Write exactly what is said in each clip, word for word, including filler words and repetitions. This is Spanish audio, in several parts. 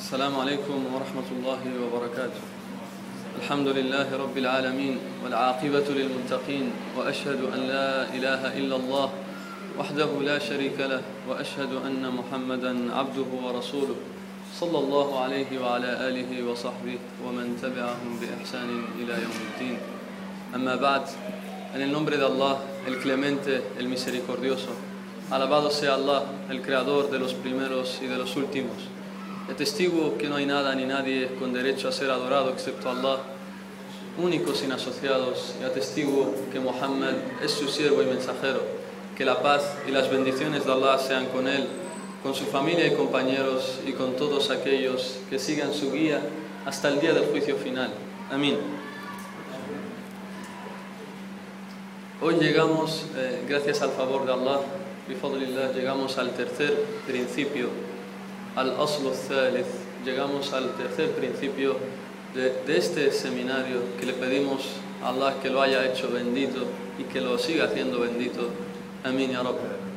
السلام عليكم ورحمة الله وبركاته. الحمد لله رب العالمين والعاقبة للمتقين، وأشهد أن لا إله إلا الله وحده لا شريك له، وأشهد أن محمدا عبده ورسوله صلى الله عليه وعلى آله وصحبه ومن تبعهم بإحسان إلى يوم الدين. أما بعد, en el nombre de Allah, el clemente, el misericordioso, alabado sea Allah, el creador de los primeros y de los últimos. Atestigo que no hay nada ni nadie con derecho a ser adorado excepto Allah, único sin asociados, y atestigo que Muhammad es su siervo y mensajero. Que la paz y las bendiciones de Allah sean con él, con su familia y compañeros, y con todos aquellos que sigan su guía hasta el día del juicio final. Amén. Hoy llegamos, eh, gracias al favor de Allah, bifadlillah, llegamos al tercer principio, al-aslu thalith, llegamos al tercer principio de, de este seminario, que le pedimos a Allah que lo haya hecho bendito y que lo siga haciendo bendito. Amén ya Rabb.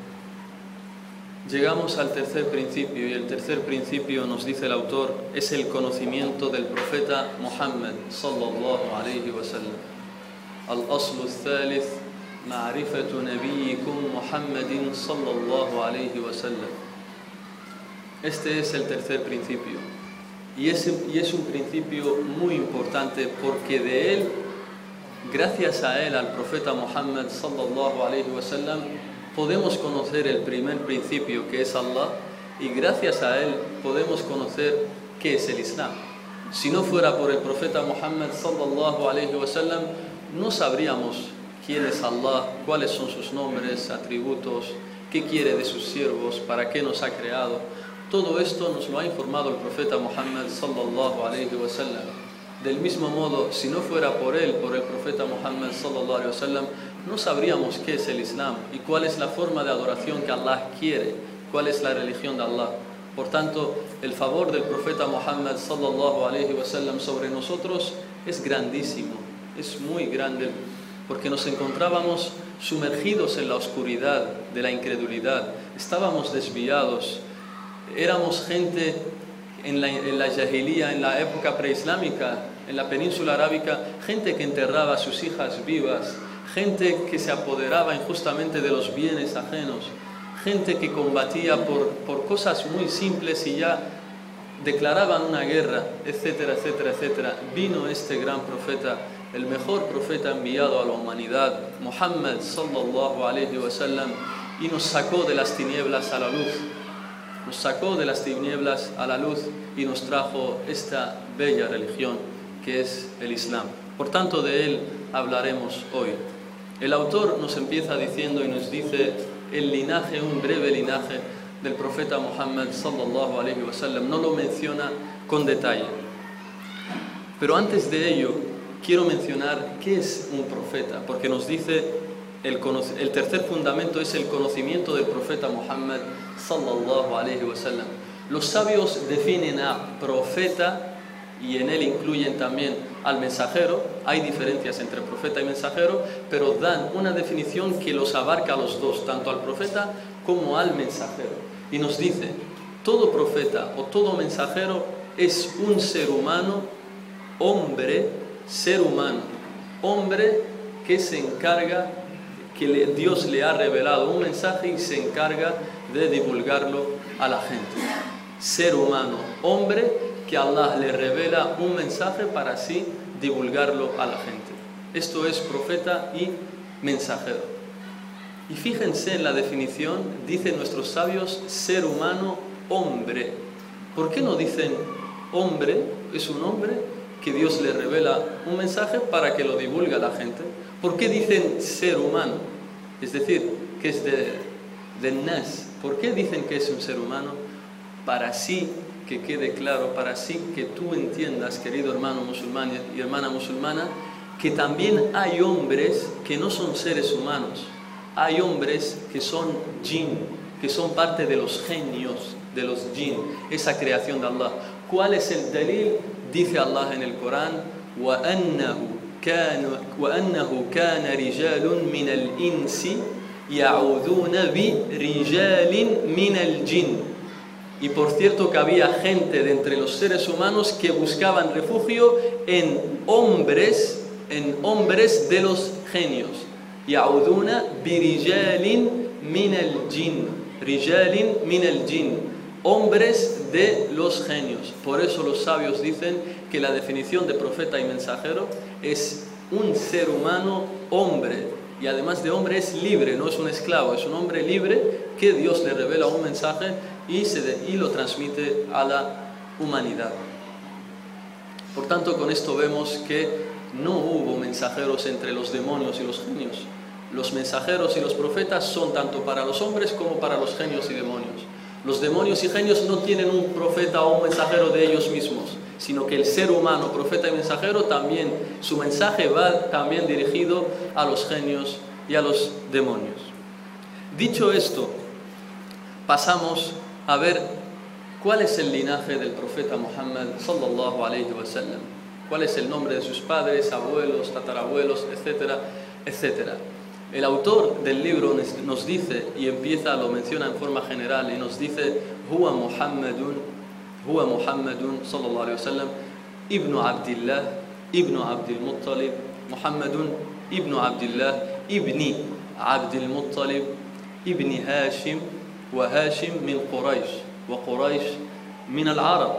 Llegamos al tercer principio, y el tercer principio, nos dice el autor, es el conocimiento del profeta Muhammad sallallahu alayhi wa sallam. Al-aslu thalith, ma'rifatu nabiyyikum Muhammadin sallallahu alayhi wa sallam. Este es el tercer principio, y es, y es un principio muy importante, porque de él, gracias a él, al profeta Muhammad sallallahu alayhi wa sallam, podemos conocer el primer principio, que es Allah, y gracias a él podemos conocer qué es el Islam. Si no fuera por el profeta Muhammad sallallahu alayhi wa sallam, no sabríamos quién es Allah, cuáles son sus nombres, atributos, qué quiere de sus siervos, para qué nos ha creado. Todo esto nos lo ha informado el profeta Muhammad sallallahu alayhi wa sallam. Del mismo modo, si no fuera por él, por el profeta Muhammad sallallahu alayhi wa sallam, no sabríamos qué es el Islam y cuál es la forma de adoración que Allah quiere, cuál es la religión de Allah. Por tanto, el favor del profeta Muhammad sallallahu alayhi wa sallam sobre nosotros es grandísimo, es muy grande, porque nos encontrábamos sumergidos en la oscuridad de la incredulidad, estábamos desviados. Éramos gente en la, en la Jahiliya, en la época preislámica, en la península arábica, gente que enterraba a sus hijas vivas, gente que se apoderaba injustamente de los bienes ajenos, gente que combatía por, por cosas muy simples y ya declaraban una guerra, etcétera, etcétera, etcétera. Vino este gran profeta, el mejor profeta enviado a la humanidad, Muhammad sallallahu alayhi wa sallam, y nos sacó de las tinieblas a la luz. Nos sacó de las tinieblas a la luz y nos trajo esta bella religión que es el Islam. Por tanto, de él hablaremos hoy. El autor nos empieza diciendo y nos dice el linaje, un breve linaje del profeta Muhammad sallallahu alayhi wa sallam. No lo menciona con detalle. Pero antes de ello, quiero mencionar qué es un profeta, porque nos dice El, el tercer fundamento es el conocimiento del profeta Muhammad sallallahu alayhi wa sallam. Los sabios definen a profeta y en él incluyen también al mensajero. Hay diferencias entre profeta y mensajero, pero dan una definición que los abarca a los dos, tanto al profeta como al mensajero. Y nos dice, todo profeta o todo mensajero es un ser humano, hombre, ser humano, hombre que se encarga, que Dios le ha revelado un mensaje y se encarga de divulgarlo a la gente. Ser humano, hombre, que Allah le revela un mensaje para así divulgarlo a la gente. Esto es profeta y mensajero. Y fíjense en la definición, dicen nuestros sabios, ser humano, hombre. ¿Por qué no dicen hombre? Es un hombre que Dios le revela un mensaje para que lo divulgue a la gente. ¿Por qué dicen ser humano? Es decir, que es de, de nas. ¿Por qué dicen que es un ser humano? Para así que quede claro, para así que tú entiendas, querido hermano musulmán y hermana musulmana, que también hay hombres que no son seres humanos. Hay hombres que son jinn, que son parte de los genios de los jinn, esa creación de Allah. ¿Cuál es el dalil? Dice Allah en el Corán, وَأَنَّهُ كان وأنه كان رجال من الإنس يعوذون برجال من الجن. Y por cierto que había gente de entre los seres humanos que buscaban refugio en hombres, en hombres de los genios. Ya'uduna birijalin min al jin, rijalin min al jin, hombres de los genios. Por eso los sabios dicen que la definición de profeta y mensajero es un ser humano hombre, y además de hombre es libre, no es un esclavo, es un hombre libre que Dios le revela un mensaje y, se de, y lo transmite a la humanidad. Por tanto, con esto vemos que no hubo mensajeros entre los demonios y los genios. Los mensajeros y los profetas son tanto para los hombres como para los genios y demonios. Los demonios y genios no tienen un profeta o un mensajero de ellos mismos, sino que el ser humano, profeta y mensajero, también, su mensaje va también dirigido a los genios y a los demonios. Dicho esto, pasamos a ver cuál es el linaje del profeta Muhammad sallallahu alayhi wa sallam, cuál es el nombre de sus padres, abuelos, tatarabuelos, etcétera, etcétera. El autor del libro nos dice, y empieza, lo menciona en forma general, y nos dice: Huwa Muhammadun, Huwa Muhammadun sallallahu alayhi wa sallam, ibnu Abdillah, ibnu Abdil Muttalib, Muhammadun ibnu Abdillah, ibni Abdil Muttalib, ibni Hashim, wa Hashim min Quraysh, wa Quraysh min al-Arab,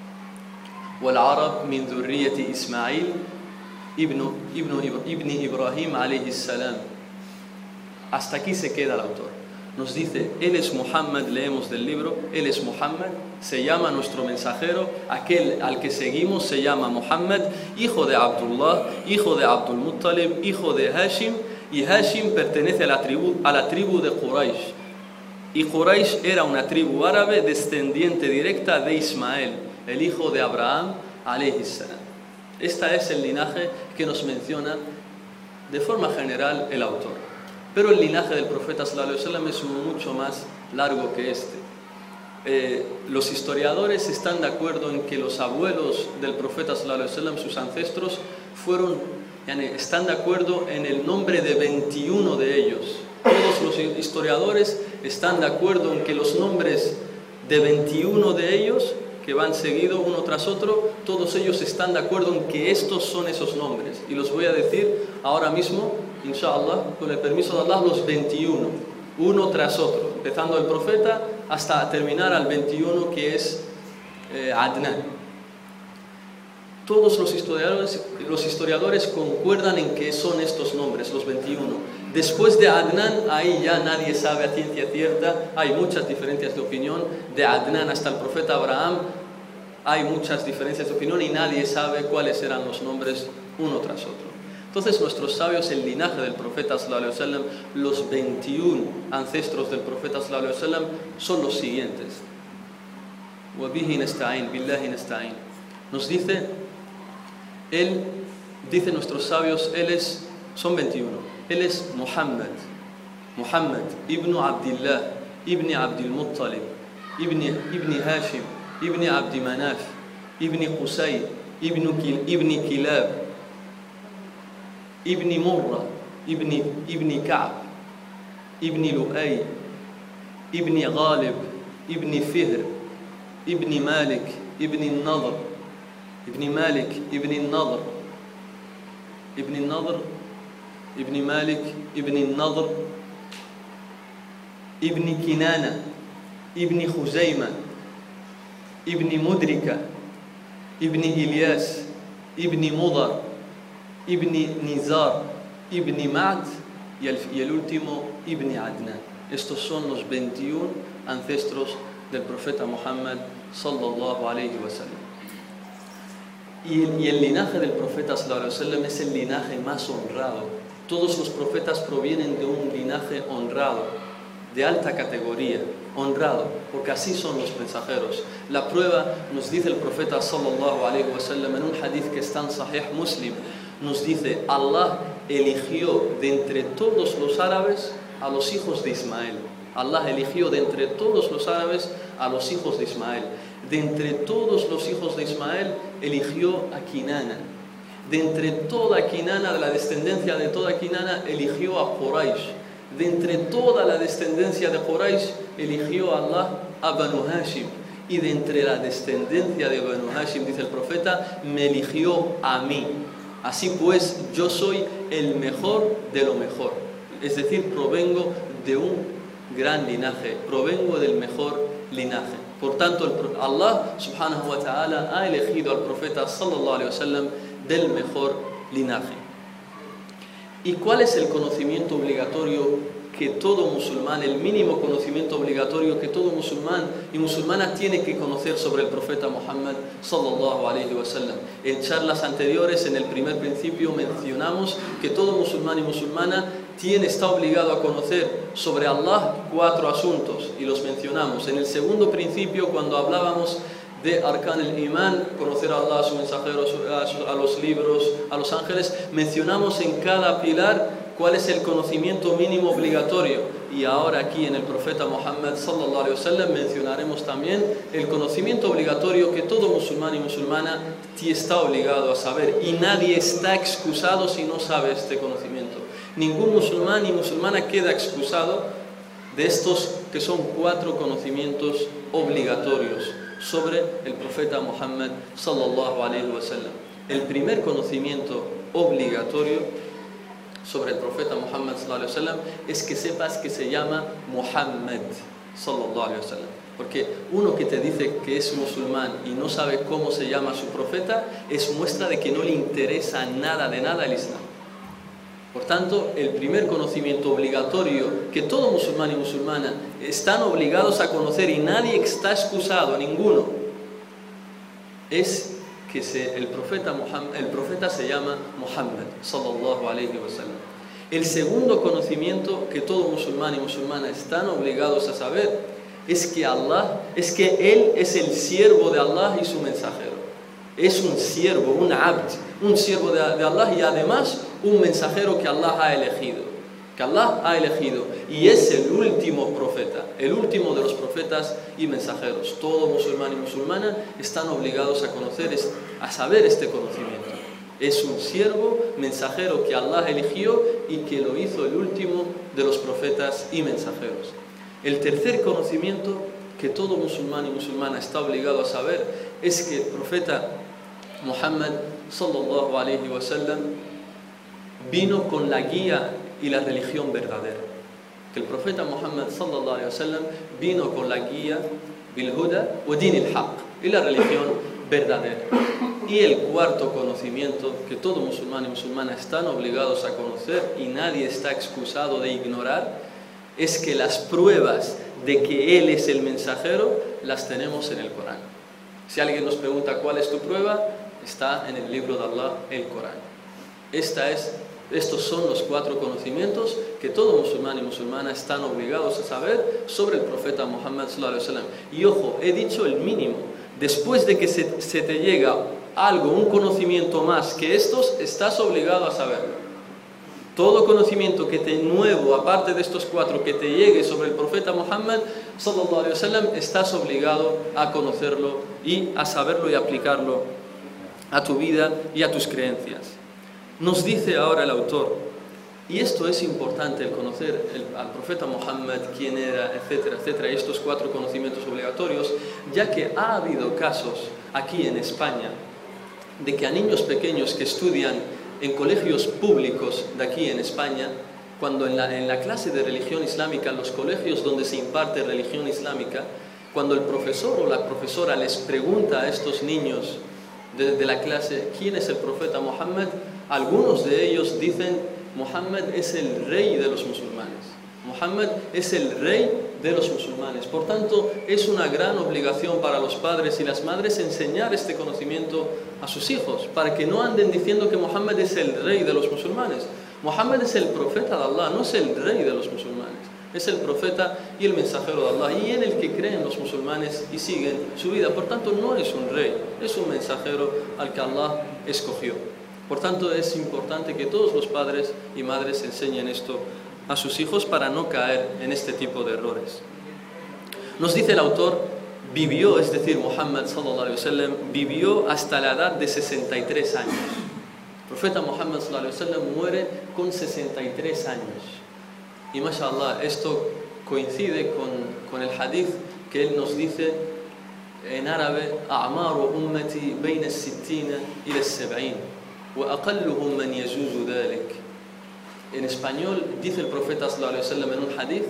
wal-Arab min dhurriyyati Ismail, ibnu, ibnu, ibni Ibrahim alayhi salam. Hasta aquí se queda el autor. Nos dice, él es Muhammad, leemos del libro, él es Muhammad, se llama nuestro mensajero, aquel al que seguimos se llama Muhammad, hijo de Abdullah, hijo de Abdul Muttalib, hijo de Hashim, y Hashim pertenece a la tribu, a la tribu de Quraysh. Y Quraysh era una tribu árabe descendiente directa de Ismael, el hijo de Abraham, alayhi salam. Este es el linaje que nos menciona de forma general el autor. Pero el linaje del profeta sallallahu alaihi wasallam es mucho más largo que este. Eh, los historiadores están de acuerdo en que los abuelos del profeta sallallahu alaihi wasallam, sus ancestros, fueron, yani, están de acuerdo en el nombre de veintiuno de ellos. Todos los historiadores están de acuerdo en que los nombres de veintiuno de ellos, que van seguido uno tras otro, todos ellos están de acuerdo en que estos son esos nombres. Y los voy a decir ahora mismo, inshallah, con el permiso de Allah, los veintiuno, uno tras otro, empezando el profeta hasta terminar al veintiuno, que es eh, Adnan. Todos los historiadores, los historiadores concuerdan en que son estos nombres, los veintiuno. Después de Adnan, ahí ya nadie sabe a ciencia cierta, hay muchas diferencias de opinión. De Adnan hasta el profeta Abraham hay muchas diferencias de opinión y nadie sabe cuáles eran los nombres uno tras otro. Entonces nuestros sabios, el linaje del profeta sallallahu alaihi wasallam, los veintiuno ancestros del profeta sallallahu alaihi wasallam, son los siguientes. وَبِهِ نَسْتَعِينَ بِاللَّهِ نَسْتَعِينَ. Nos dice, él, dice nuestros sabios, él es, son veintiuno. Él es Muhammad, Muhammad ibn Abdillah, ibn Abdil Muttalib, ibn, ibn Hashim, ibn Abdi Manaf, ibn Qusay, ibn, ibn Kilab, ibn Murra, ibn, ibn Ka'b, ibn Lu'ay, ibn Ghalib, ibn Fihr, ibn Malik, ibn Nadr, ibn Malik, ibn Nadr, ibn Nadr, ibn Malik, ibn Nadr, ibn Kinana, ibn Khuzayma, ibn Mudrika, ibn Ilyas, ibn Mudar, ibn Nizar, ibn Ma'd y el, y el último ibn Adnan. Estos son los veintiuno ancestros del profeta Muhammad sallallahu alayhi wa sallam. Y el, y el linaje del profeta sallallahu alayhi wa sallam es el linaje más honrado. Todos los profetas provienen de un linaje honrado, de alta categoría, honrado, porque así son los mensajeros. La prueba nos dice el profeta sallallahu alayhi wa sallam en un hadith que está en Sahih Muslim, nos dice: Allah eligió de entre todos los árabes a los hijos de Ismael. Allah eligió de entre todos los árabes a los hijos de Ismael. De entre todos los hijos de Ismael eligió a Kinana. De entre toda Kinana, de la descendencia de toda Kinana, eligió a Quraysh. De entre toda la descendencia de Quraysh, eligió a Allah a Banu Hashim. y de entre la descendencia de Banu Hashim, dice el profeta, me eligió a mí. Así pues, yo soy el mejor de lo mejor. Es decir, provengo de un gran linaje, provengo del mejor linaje. Por tanto, el, Allah subhanahu wa ta'ala ha elegido al profeta sallallahu alaihi wasallam del mejor linaje. ¿Y cuál es el conocimiento obligatorio que todo musulmán, el mínimo conocimiento obligatorio que todo musulmán y musulmana tiene que conocer sobre el profeta Muhammad sallallahu alaihi wasallam? En charlas anteriores, en el primer principio, mencionamos que todo musulmán y musulmana tiene, está obligado a conocer sobre Allah cuatro asuntos y los mencionamos. En el segundo principio, cuando hablábamos de Arkan el-Iman, conocer a Allah, a su mensajero, a los libros, a los ángeles, mencionamos en cada pilar cuál es el conocimiento mínimo obligatorio. Y ahora aquí en el profeta Muhammad sallallahu alaihi wasallam mencionaremos también el conocimiento obligatorio que todo musulmán y musulmana está obligado a saber. Y nadie está excusado si no sabe este conocimiento. Ningún musulmán y musulmana queda excusado de estos que son cuatro conocimientos obligatorios sobre el profeta Muhammad sallallahu alaihi wasallam. El primer conocimiento obligatorio sobre el profeta Muhammad sallallahu alaihi wasallam es que sepas que se llama Muhammad sallallahu alaihi wasallam. Porque uno que te dice que es musulmán y no sabe cómo se llama su profeta es muestra de que no le interesa nada de nada el Islam. Por tanto, el primer conocimiento obligatorio que todo musulmán y musulmana están obligados a conocer y nadie está excusado, ninguno, es que se, el, profeta Muhammad, el profeta se llama Muhammad sallallahu alaihi wasallam. El segundo conocimiento que todo musulmán y musulmana están obligados a saber es que Allah, es que Él es el siervo de Allah y su mensajero. Es un siervo, un abd, un siervo de, de Allah y además un mensajero que Allah ha elegido, que Allah ha elegido y es el último profeta, el último de los profetas y mensajeros. Todo musulmán y musulmana están obligados a conocer, a saber este conocimiento. Es un siervo, mensajero que Allah eligió y que lo hizo el último de los profetas y mensajeros. El tercer conocimiento que todo musulmán y musulmana está obligado a saber es que el profeta Muhammad sallallahu alaihi wasallam vino con la guía y la religión verdadera. Que el profeta Muhammad sallallahu alaihi wasallam vino con la guía bil huda wa din al haq y la religión verdadera. Y el cuarto conocimiento que todo musulmán y musulmana están obligados a conocer y nadie está excusado de ignorar es que las pruebas de que Él es el mensajero las tenemos en el Corán. Si alguien nos pregunta cuál es tu prueba, está en el libro de Allah, el Corán. Esta es, estos son los cuatro conocimientos que todo musulmán y musulmana están obligados a saber sobre el profeta Muhammad sallallahu alaihi wasallam. Y ojo, he dicho el mínimo. Después de que se, se te llega algo, un conocimiento más que estos, estás obligado a saberlo. Todo conocimiento que te nuevo, aparte de estos cuatro, que te llegue sobre el profeta Muhammad sallallahu alaihi wasallam, estás obligado a conocerlo y a saberlo y aplicarlo a tu vida y a tus creencias. Nos dice ahora el autor, y esto es importante, el conocer el, al profeta Muhammad, quién era, etcétera, etcétera, y estos cuatro conocimientos obligatorios, ya que ha habido casos aquí en España de que a niños pequeños que estudian en colegios públicos de aquí en España, cuando en la, en la clase de religión islámica, en los colegios donde se imparte religión islámica, cuando el profesor o la profesora les pregunta a estos niños de, de la clase quién es el profeta Muhammad, algunos de ellos dicen Muhammad es el rey de los musulmanes. Muhammad es el rey de los musulmanes. Por tanto, es una gran obligación para los padres y las madres enseñar este conocimiento a sus hijos, para que no anden diciendo que Muhammad es el rey de los musulmanes. Muhammad es el profeta de Allah, no es el rey de los musulmanes. Es el profeta y el mensajero de Allah, y en el que creen los musulmanes y siguen su vida. Por tanto, no es un rey, es un mensajero al que Allah escogió. Por tanto, es importante que todos los padres y madres enseñen esto a sus hijos para no caer en este tipo de errores. Nos dice el autor, vivió, es decir, Muhammad sallallahu alaihi wasallam, vivió hasta la edad de sesenta y tres años. El profeta Muhammad sallallahu alaihi wasallam muere con sesenta y tres años. Y mashallah, esto coincide con, con el hadith que él nos dice, en árabe, أعمار أمتي بين الستين إلى السبعين وأقلهم من يجوز ذلك. En español dice el profeta sallallahu alaihi wasallam en un hadith: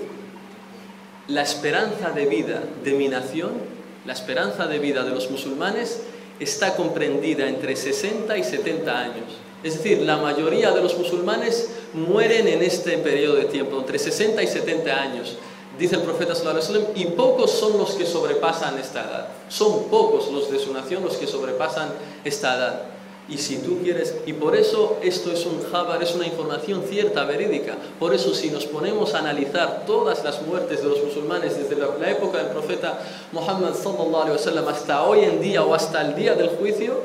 la esperanza de vida de mi nación, la esperanza de vida de los musulmanes está comprendida entre sesenta y setenta años. Es decir, la mayoría de los musulmanes mueren en este periodo de tiempo, entre sesenta y setenta años. Dice el profeta sallallahu alaihi wasallam, y pocos son los que sobrepasan esta edad. Son pocos los de su nación los que sobrepasan esta edad. Y si tú quieres, y por eso esto es un khabar, es una información cierta, verídica. Por eso si nos ponemos a analizar todas las muertes de los musulmanes desde la, la época del profeta Muhammad sallallahu alaihi wasallam hasta hoy en día o hasta el día del juicio,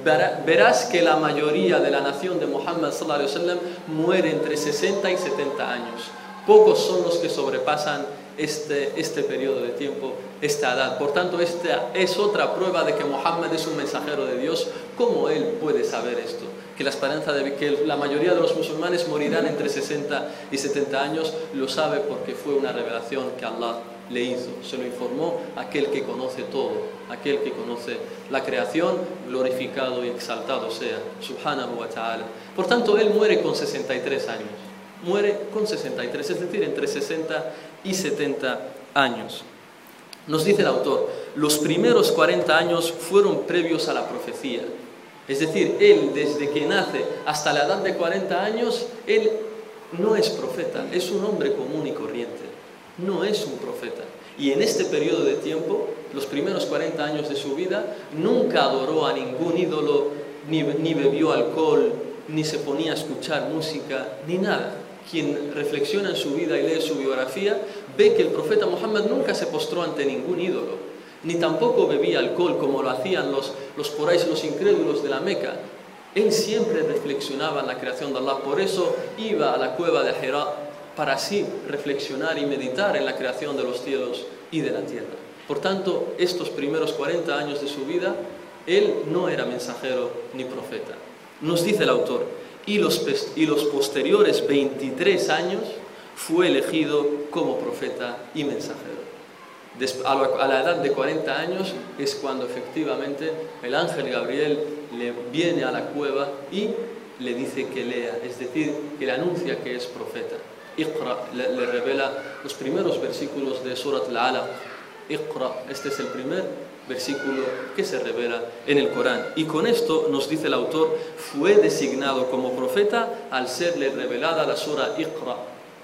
verás que la mayoría de la nación de Muhammad sallallahu alaihi wasallam muere entre sesenta y setenta años. Pocos son los que sobrepasan este, este periodo de tiempo, esta edad. Por tanto, esta es otra prueba de que Muhammad es un mensajero de Dios. ¿Cómo él puede saber esto? Que la esperanza de que la mayoría de los musulmanes morirán entre sesenta y setenta años, lo sabe porque fue una revelación que Allah le hizo. Se lo informó aquel que conoce todo, aquel que conoce la creación, glorificado y exaltado sea, subhanahu wa ta'ala. Por tanto, él muere con sesenta y tres años. Muere con sesenta y tres, es decir, entre sesenta y setenta años. Nos dice el autor, los primeros cuarenta años fueron previos a la profecía. Es decir, él desde que nace hasta la edad de cuarenta años, él no es profeta, es un hombre común y corriente. No es un profeta. Y en este periodo de tiempo, los primeros cuarenta años de su vida, nunca adoró a ningún ídolo, ni, ni bebió alcohol, ni se ponía a escuchar música, ni nada. Quien reflexiona en su vida y lee su biografía, ve que el profeta Muhammad nunca se postró ante ningún ídolo, ni tampoco bebía alcohol como lo hacían los, los Quraysh, los incrédulos de la Meca. Él siempre reflexionaba en la creación de Allah, por eso iba a la cueva de Hira para así reflexionar y meditar en la creación de los cielos y de la tierra. Por tanto, estos primeros cuarenta años de su vida, él no era mensajero ni profeta. Nos dice el autor, y los, y los posteriores veintitrés años fue elegido como profeta y mensajero. Des, a, la, a la edad de cuarenta años es cuando efectivamente el ángel Gabriel le viene a la cueva y le dice que lea, es decir, que le anuncia que es profeta. Iqra, le, le revela los primeros versículos de Surat al-Alaq. Iqra, este es el primer versículo que se revela en el Corán. Y con esto nos dice el autor, fue designado como profeta al serle revelada la sura Iqra.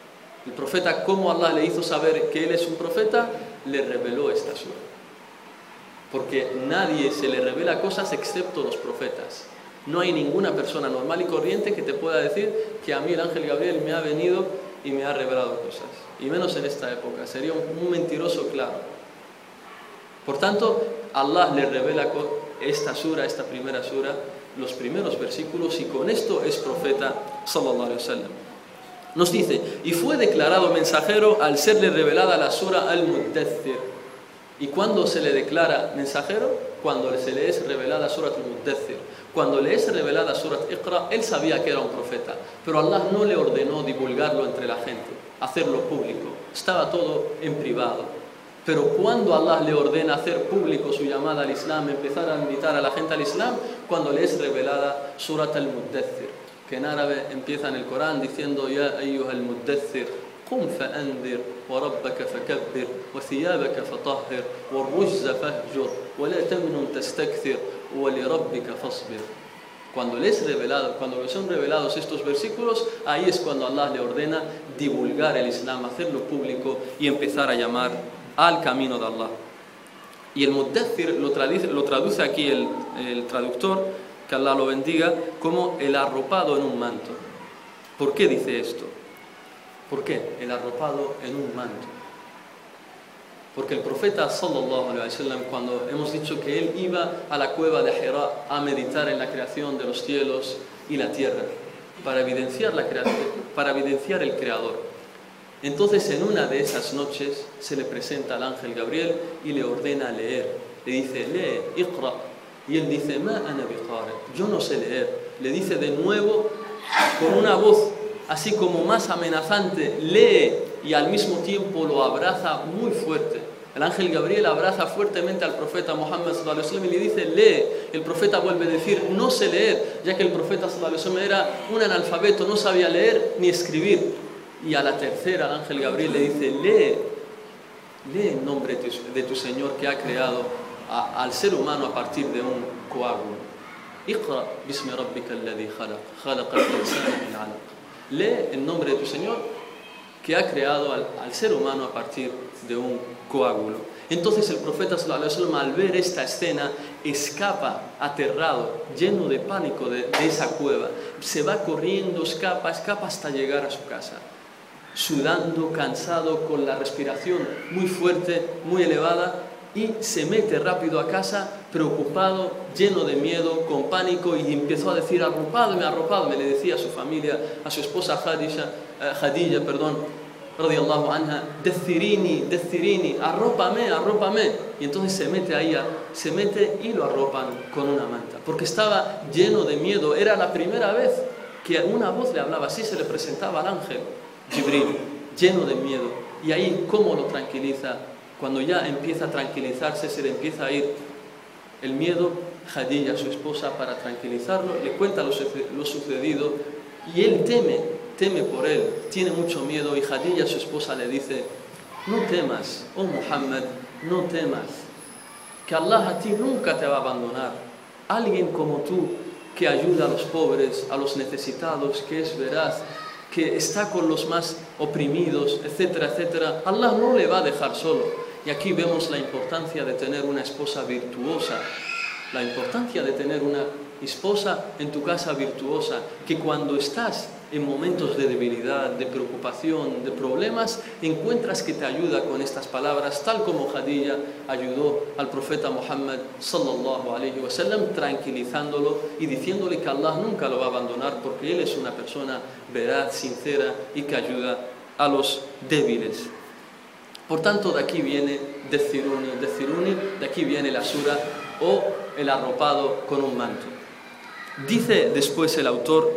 El profeta, ¿cómo Allah le hizo saber que él es un profeta? Le reveló esta sura. Porque nadie se le revela cosas excepto los profetas. No hay ninguna persona normal y corriente que te pueda decir que a mí el ángel Gabriel me ha venido y me ha revelado cosas. Y menos en esta época. Sería un, un mentiroso claro. Por tanto, Allah le revela esta sura, esta primera sura, los primeros versículos, y con esto es profeta sallallahu alaihi wasallam. Nos dice, y fue declarado mensajero al serle revelada la sura al-Muddathir. ¿Y cuándo se le declara mensajero? Cuando se le es revelada surat al-Muddathir. Cuando le es revelada surat Iqra, él sabía que era un profeta, pero Allah no le ordenó divulgarlo entre la gente, hacerlo público. Estaba todo en privado. Pero cuando Allah le ordena hacer público su llamada al Islam, empezar a invitar a la gente al Islam, cuando le es revelada Surat al-Muddathir, que en árabe empieza en el Corán diciendo Ya ayyuha al-Muddathir, qum fa'andir, wa rabbaka fakabbir, wa thiyabaka fatahhir, wa rujza fahjur, wa la tamnun tastakthir, wa li rabbika fasbir. Cuando les revelado, cuando les son revelados estos versículos, ahí es cuando Allah le ordena divulgar el Islam, hacerlo público y empezar a llamar al camino de Allah. Y el Muddathir lo traduce, lo traduce aquí el, el traductor, que Allah lo bendiga, como el arropado en un manto. ¿Por qué dice esto? ¿Por qué? El arropado en un manto. Porque el profeta sallallahu alaihi wasallam, cuando hemos dicho que él iba a la cueva de Hira a meditar en la creación de los cielos y la tierra, para evidenciar, la creación, para evidenciar el Creador. Entonces en una de esas noches se le presenta al ángel Gabriel y le ordena leer. Le dice, lee, iqra. Y él dice, ma ana biqari, yo no sé leer. Le dice de nuevo con una voz así como más amenazante, lee, y al mismo tiempo lo abraza muy fuerte. El ángel Gabriel abraza fuertemente al profeta Muhammad sallallahu alaihi wasallam y le dice, lee. El profeta vuelve a decir, no sé leer, ya que el profeta sallallahu alaihi wasallam era un analfabeto, no sabía leer ni escribir. Y a la tercera el ángel Gabriel le dice, lee, lee el nombre de tu, de tu Señor que ha creado a, al ser humano a partir de un coágulo. Iqra bismi rabbika alladhi khalaq, khalaqa al-insana min 'alaq. Lee el nombre de tu Señor que ha creado al, al ser humano a partir de un coágulo. Entonces el profeta sallallahu alaihi wasallam, al ver esta escena, escapa aterrado, lleno de pánico de, de esa cueva. Se va corriendo, escapa, escapa hasta llegar a su casa, sudando, cansado, con la respiración muy fuerte, muy elevada, y se mete rápido a casa, preocupado, lleno de miedo, con pánico, y empezó a decir, arropadme, arropadme, le decía a su familia, a su esposa Khadija, eh, Khadija, perdón, radiyallahu anha, decirini, decirini, arrópame, arrópame. Y entonces se mete ahí, se mete y lo arropan con una manta, porque estaba lleno de miedo. Era la primera vez que una voz le hablaba, así se le presentaba al ángel Jibril, lleno de miedo. Y ahí, ¿cómo lo tranquiliza? Cuando ya empieza a tranquilizarse, se le empieza a ir el miedo, Khadija, su esposa, para tranquilizarlo, le cuenta lo, lo sucedido, y él teme, teme por él, tiene mucho miedo, y Khadija, su esposa, le dice, no temas, oh Muhammad, no temas, que Allah a ti nunca te va a abandonar. Alguien como tú, que ayuda a los pobres, a los necesitados, que es veraz, que está con los más oprimidos, etcétera, etcétera, Allah no le va a dejar solo. Y aquí vemos la importancia de tener una esposa virtuosa, la importancia de tener una esposa en tu casa virtuosa, que cuando estás en momentos de debilidad, de preocupación, de problemas, encuentras que te ayuda con estas palabras, tal como Khadija ayudó al profeta Muhammad sallallahu alaihi wasallam, tranquilizándolo y diciéndole que Allah nunca lo va a abandonar, porque él es una persona veraz, sincera y que ayuda a los débiles. Por tanto, de aquí viene Deciruni, Deciruni, de aquí viene la sura o el arropado con un manto. Dice después el autor,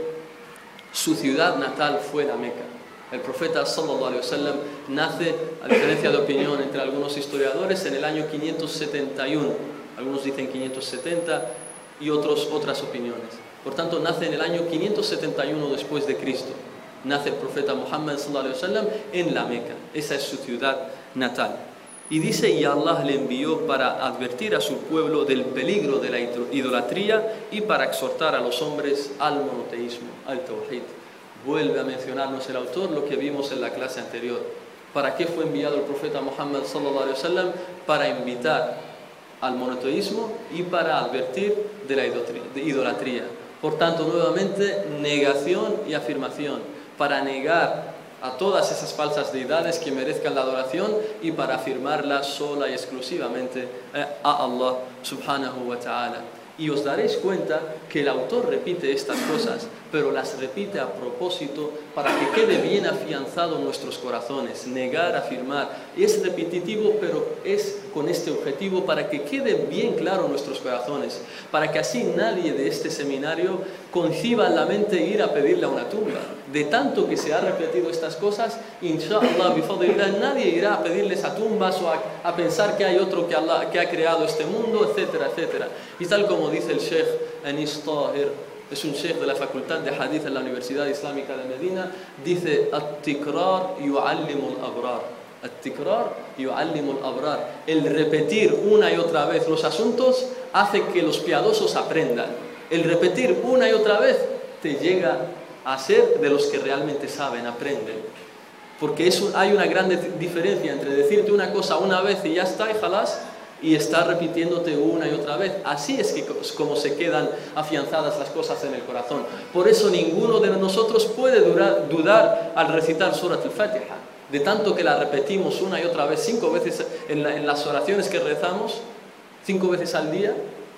su ciudad natal fue la Meca. El profeta sallallahu alaihi wasallam nace, a diferencia de opinión entre algunos historiadores, en el año quinientos setenta y uno. Algunos dicen quinientos setenta y otros otras opiniones. Por tanto, nace en el año quinientos setenta y uno después de Cristo. Nace el profeta Muhammad sallallahu alaihi wasallam en la Meca. Esa es su ciudad natal. Y dice, y Allah le envió para advertir a su pueblo del peligro de la idolatría y para exhortar a los hombres al monoteísmo, al tawhid. Vuelve a mencionarnos el autor lo que vimos en la clase anterior. ¿Para qué fue enviado el profeta Muhammad sallallahu alaihi wasallam? Para invitar al monoteísmo y para advertir de la idolatría. Por tanto, nuevamente, negación y afirmación, para negar a todas esas falsas deidades que merezcan la adoración y para afirmarla sola y exclusivamente a Allah subhanahu wa ta'ala. Y os daréis cuenta que el autor repite estas cosas, pero las repite a propósito para que quede bien afianzado en nuestros corazones. Negar, afirmar, es repetitivo, pero es con este objetivo para que quede bien claro en nuestros corazones, para que así nadie de este seminario conciba en la mente ir a pedirle a una tumba. De tanto que se ha repetido estas cosas, inshallah, bifadlillah, nadie irá a pedirles a tumbas o a, a pensar que hay otro que, Allah, que ha creado este mundo, etcétera, etcétera. Y tal como dice el Sheikh Anis Tahir, es un sheikh de la Facultad de Hadith en la Universidad Islámica de Medina, dice, At-tikrar yu'allimu al-abrar. At-tikrar yu'allimu al-abrar. El repetir una y otra vez los asuntos hace que los piadosos aprendan. El repetir una y otra vez te llega a ser de los que realmente saben, aprenden. Porque eso, hay una gran diferencia entre decirte una cosa una vez y ya está, y jalás, y estar repitiéndote una y otra vez. Así es que, como se quedan afianzadas las cosas en el corazón. Por eso ninguno de nosotros puede durar, dudar al recitar Surat al-Fatiha. De tanto que la repetimos una y otra vez, cinco veces en, la, en las oraciones que rezamos, cinco veces al día,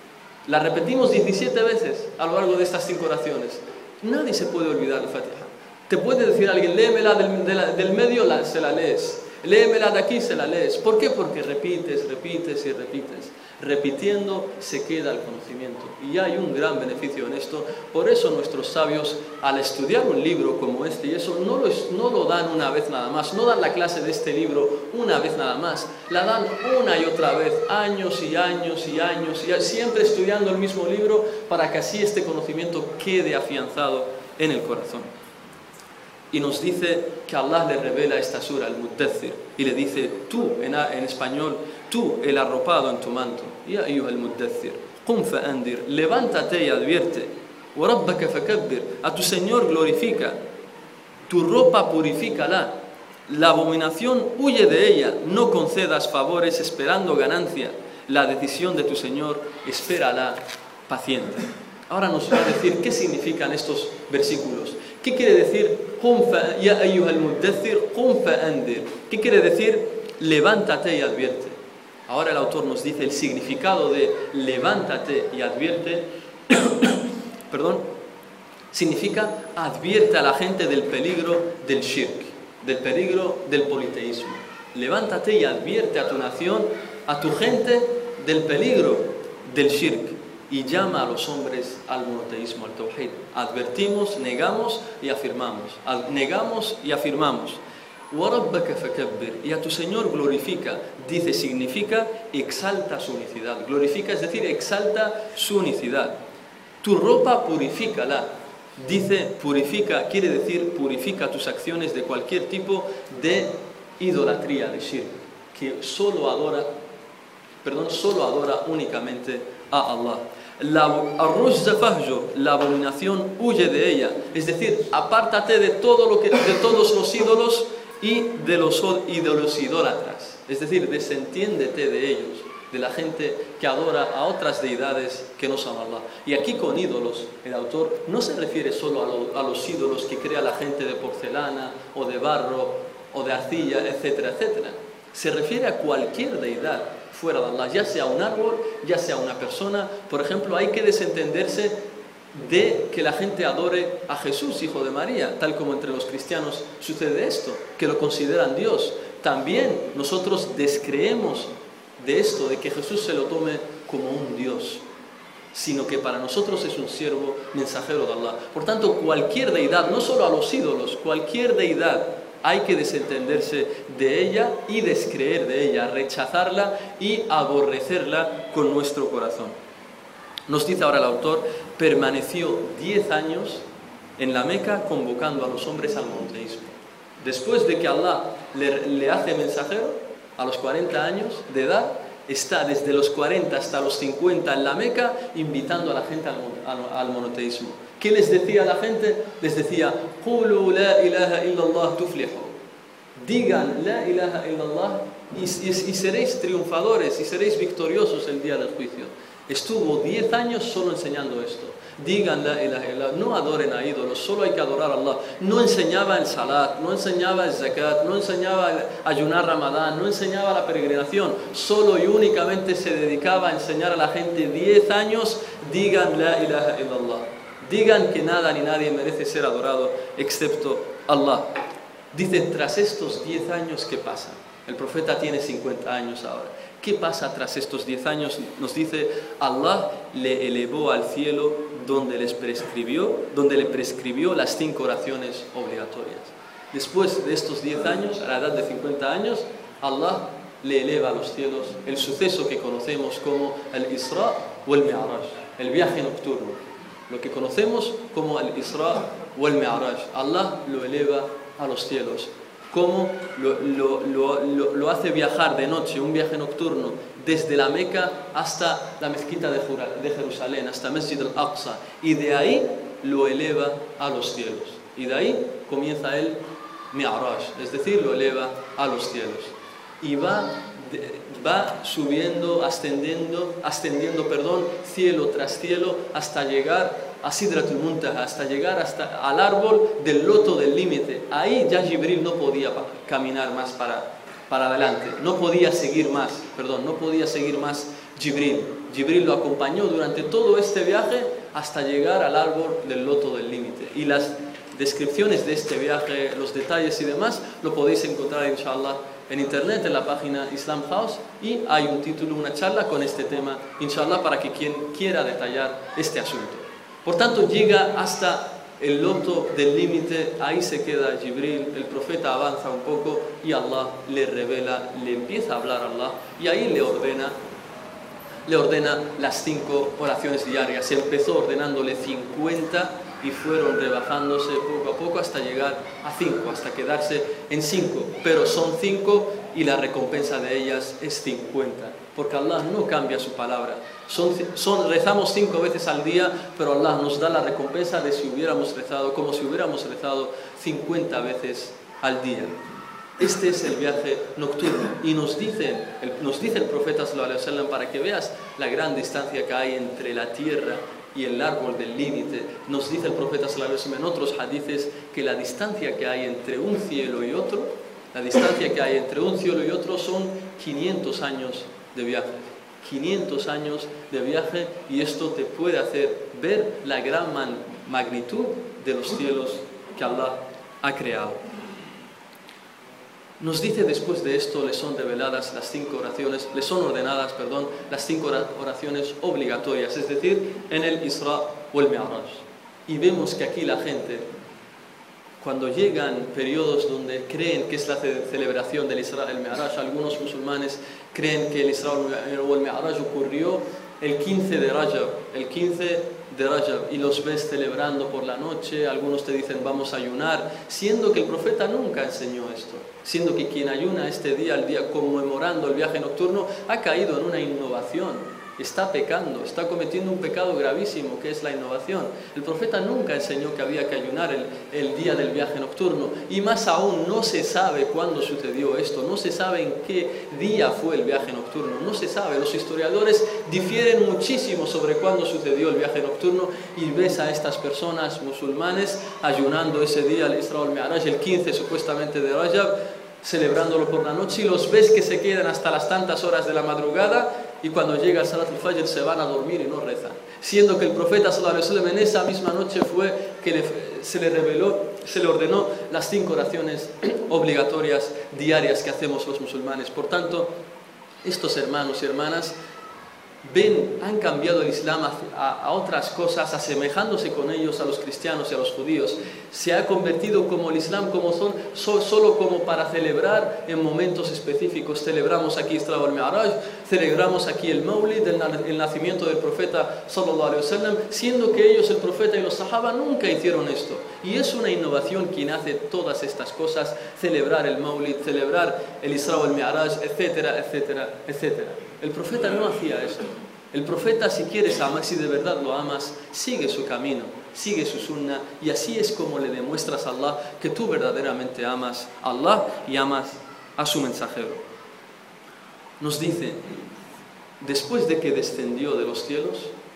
la repetimos diecisiete veces a lo largo de estas cinco oraciones. Nadie se puede olvidar el Fatiha. Te puede decir alguien, léemela del, de la, del medio, la, se la lees. Léemela de aquí, se la lees. ¿Por qué? Porque repites, repites y repites. Repitiendo se queda el conocimiento. Y hay un gran beneficio en esto. Por eso nuestros sabios, al estudiar un libro como este, y eso no lo, no lo dan una vez nada más, no dan la clase de este libro una vez nada más, la dan una y otra vez, años y años y años, y siempre estudiando el mismo libro para que así este conocimiento quede afianzado en el corazón. Y nos dice que Allah le revela esta sura, al Muddathir, y le dice, tú, en, en español, tú, el arropado en tu manto, ya ayyuha al Muddathir, qum fa andir, levántate y advierte, wa rabbaka fakabbir, a tu Señor glorifica, tu ropa purifícala, la abominación huye de ella, no concedas favores esperando ganancia, la decisión de tu Señor, espérala paciente. Ahora nos va a decir qué significan estos versículos. ¿Qué quiere decir? Ya ayyuha al-muddathir, qum fa andir. ¿Qué quiere decir? Levántate y advierte. Ahora el autor nos dice el significado de levántate y advierte. Perdón. Significa advierte a la gente del peligro del shirk, del peligro del politeísmo. Levántate y advierte a tu nación, a tu gente del peligro del shirk. Y llama a los hombres al monoteísmo, al tawhid. Advertimos, negamos y afirmamos. Negamos y afirmamos. وَرَبَّكَ فَكَبِّرْ. Y a tu Señor glorifica. Dice, significa exalta su unicidad. Glorifica, es decir, exalta su unicidad. Tu ropa purifícala. Dice, purifica, quiere decir, purifica tus acciones de cualquier tipo de idolatría, de shirk, que solo adora, perdón, solo adora únicamente a Allah. La, la abominación huye de ella, es decir, apártate de, todo lo que, de todos los ídolos y de los, y de los idólatras, es decir, desentiéndete de ellos, de la gente que adora a otras deidades que no son Allah. Y aquí con ídolos, el autor no se refiere solo a, lo, a los ídolos que crea la gente de porcelana o de barro o de arcilla, etcétera, etcétera. Se refiere a cualquier deidad fuera de Allah, ya sea un árbol, ya sea una persona. Por ejemplo, hay que desentenderse de que la gente adore a Jesús, hijo de María, tal como entre los cristianos sucede esto, que lo consideran Dios. También nosotros descreemos de esto, de que Jesús se lo tome como un Dios, sino que para nosotros es un siervo mensajero de Allah. Por tanto, cualquier deidad, no solo a los ídolos, cualquier deidad, hay que desentenderse de ella y descreer de ella, rechazarla y aborrecerla con nuestro corazón. Nos dice ahora el autor, permaneció diez años en la Meca convocando a los hombres al monoteísmo. Después de que Allah le, le hace mensajero, a los cuarenta años de edad, está desde los cuarenta hasta los cincuenta en la Meca invitando a la gente al, al, al monoteísmo. ¿Qué les decía a la gente? Les decía, قُولُوا لَا إِلَهَ إِلَّا اللَّهُ تُفْلِحُوا. Digan la ilaha illallah y, y, y seréis triunfadores y seréis victoriosos el día del juicio. Estuvo diez años solo enseñando esto. Digan la ilaha illallah, no adoren a ídolos, solo hay que adorar a Allah. No enseñaba el salat, no enseñaba el zakat, no enseñaba el ayunar Ramadán, no enseñaba la peregrinación, solo y únicamente se dedicaba a enseñar a la gente diez años, digan la ilaha illallah. Digan que nada ni nadie merece ser adorado excepto Allah. Dicen, tras estos diez años, ¿qué pasa? El profeta tiene cincuenta años ahora. ¿Qué pasa tras estos diez años? Nos dice, Allah le elevó al cielo donde, les prescribió, donde le prescribió las cinco oraciones obligatorias. Después de estos diez años, a la edad de cincuenta años, Allah le eleva a los cielos el suceso que conocemos como el Isra o el Mi'raj, el viaje nocturno. Lo que conocemos como el Isra o el Mi'raj. Allah lo eleva a los cielos. Cómo lo, lo, lo, lo, lo hace viajar de noche, un viaje nocturno, desde la Meca hasta la mezquita de, de Jerusalén, hasta Masjid al-Aqsa, y de ahí lo eleva a los cielos. Y de ahí comienza el Mi'raj, es decir, lo eleva a los cielos. Y va, de, va subiendo, ascendiendo, ascendiendo, perdón, cielo tras cielo, hasta llegar a Sidratul Muntaha, hasta llegar hasta al árbol del loto del límite. Ahí ya Jibril no podía caminar más para, para adelante, no podía seguir más, perdón, no podía seguir más Jibril. Jibril lo acompañó durante todo este viaje hasta llegar al árbol del loto del límite. Y las descripciones de este viaje, los detalles y demás, lo podéis encontrar, inshallah, en internet, en la página Islam House, y hay un título, una charla con este tema, inshallah, para que quien quiera detallar este asunto. Por tanto, llega hasta el loto del límite, ahí se queda Jibril, el profeta avanza un poco y Allah le revela, le empieza a hablar a Allah y ahí le ordena, le ordena las cinco oraciones diarias. Empezó ordenándole cincuenta y fueron rebajándose poco a poco hasta llegar a cinco, hasta quedarse en cinco. Pero son cinco y la recompensa de ellas es cincuenta, porque Allah no cambia su palabra. Son, son, rezamos cinco veces al día, pero Allah nos da la recompensa de si hubiéramos rezado, como si hubiéramos rezado cincuenta veces al día. Este es el viaje nocturno y nos dice el, nos dice el profeta sallallahu alaihi wasallam, para que veas la gran distancia que hay entre la tierra y el árbol del límite. Nos dice el profeta sallallahu alaihi wasallam en otros hadices que la distancia que hay entre un cielo y otro, la distancia que hay entre un cielo y otro son quinientos años de viaje. quinientos años de viaje, y esto te puede hacer ver la gran man, magnitud de los cielos que Allah ha creado. Nos dice después de esto, le son reveladas las cinco oraciones, le son ordenadas, perdón, las cinco oraciones obligatorias, es decir, en el Isra o el Mi'raj. Y vemos que aquí la gente, cuando llegan periodos donde creen que es la celebración del Isra y el Mi'raj, algunos musulmanes creen que el Isra o el Mi'raj ocurrió el quince de Rajab, el quince de Rajab, y los ves celebrando por la noche. Algunos te dicen vamos a ayunar, siendo que el profeta nunca enseñó esto, siendo que quien ayuna este día, el día conmemorando el viaje nocturno, ha caído en una innovación. Está pecando, está cometiendo un pecado gravísimo, que es la innovación. El profeta nunca enseñó que había que ayunar el, el día del viaje nocturno, y más aún no se sabe cuándo sucedió esto, no se sabe en qué día fue el viaje nocturno, no se sabe. Los historiadores difieren muchísimo sobre cuándo sucedió el viaje nocturno, y ves a estas personas musulmanes ayunando ese día, el Isra al Mi'raj, el quince supuestamente de Rajab, celebrándolo por la noche, y los ves que se quedan hasta las tantas horas de la madrugada, y cuando llega el Salat al-Fajr se van a dormir y no rezan, siendo que el profeta sallallahu alaihi wasallam en esa misma noche fue que le, se le reveló, se le ordenó las cinco oraciones obligatorias diarias que hacemos los musulmanes. Por tanto, estos hermanos y hermanas ven, han cambiado el Islam a, a, a otras cosas, asemejándose con ellos a los cristianos y a los judíos. Se ha convertido como el Islam, como son, so, solo como para celebrar en momentos específicos. Celebramos aquí Isra al Mi'raj, celebramos aquí el Maulid, el, el nacimiento del profeta sallallahu alaihi wasallam, siendo que ellos, el profeta y los sahaba, nunca hicieron esto. Y es una innovación quien hace todas estas cosas: celebrar el Maulid, celebrar el Isra al Mi'raj, etcétera, etcétera, etcétera. El profeta no hacía esto. El profeta, si quieres amar, si de verdad lo amas, sigue su camino, sigue su sunna, y así es como le demuestras a Allah que tú verdaderamente amas a Allah y amas a su mensajero. Nos dice, después de que descendió de los cielos,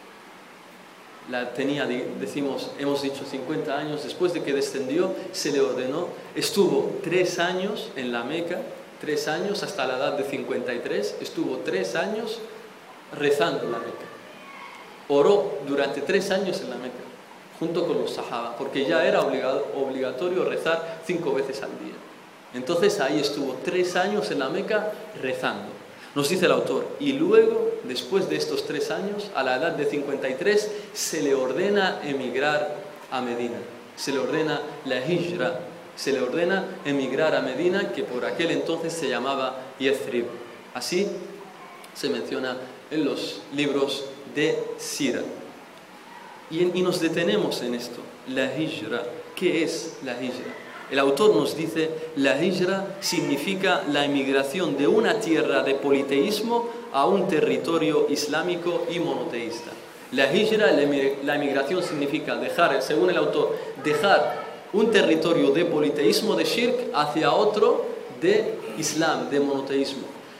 la tenía, decimos, hemos dicho cincuenta años, después de que descendió, se le ordenó, estuvo tres años en la Meca, tres años hasta la edad de cincuenta y tres, estuvo tres años rezando en la Meca. Oró durante tres años en la Meca, junto con los sahaba, porque ya era obligado, obligatorio rezar cinco veces al día. Entonces ahí estuvo tres años en la Meca rezando. Nos dice el autor, y luego, después de estos tres años, a la edad de cincuenta y tres, se le ordena emigrar a Medina. Se le ordena la hijra, se le ordena emigrar a Medina, que por aquel entonces se llamaba Yathrib. Así se menciona en los libros de Sira. Y, y nos detenemos en esto, la hijra. ¿Qué es la hijra? El autor nos dice, la hijra significa la emigración de una tierra de politeísmo a un territorio islámico y monoteísta. La hijra, la emigración, significa dejar, según el autor, dejar un territorio de politeísmo, de shirk, hacia otro de islam, de monoteísmo.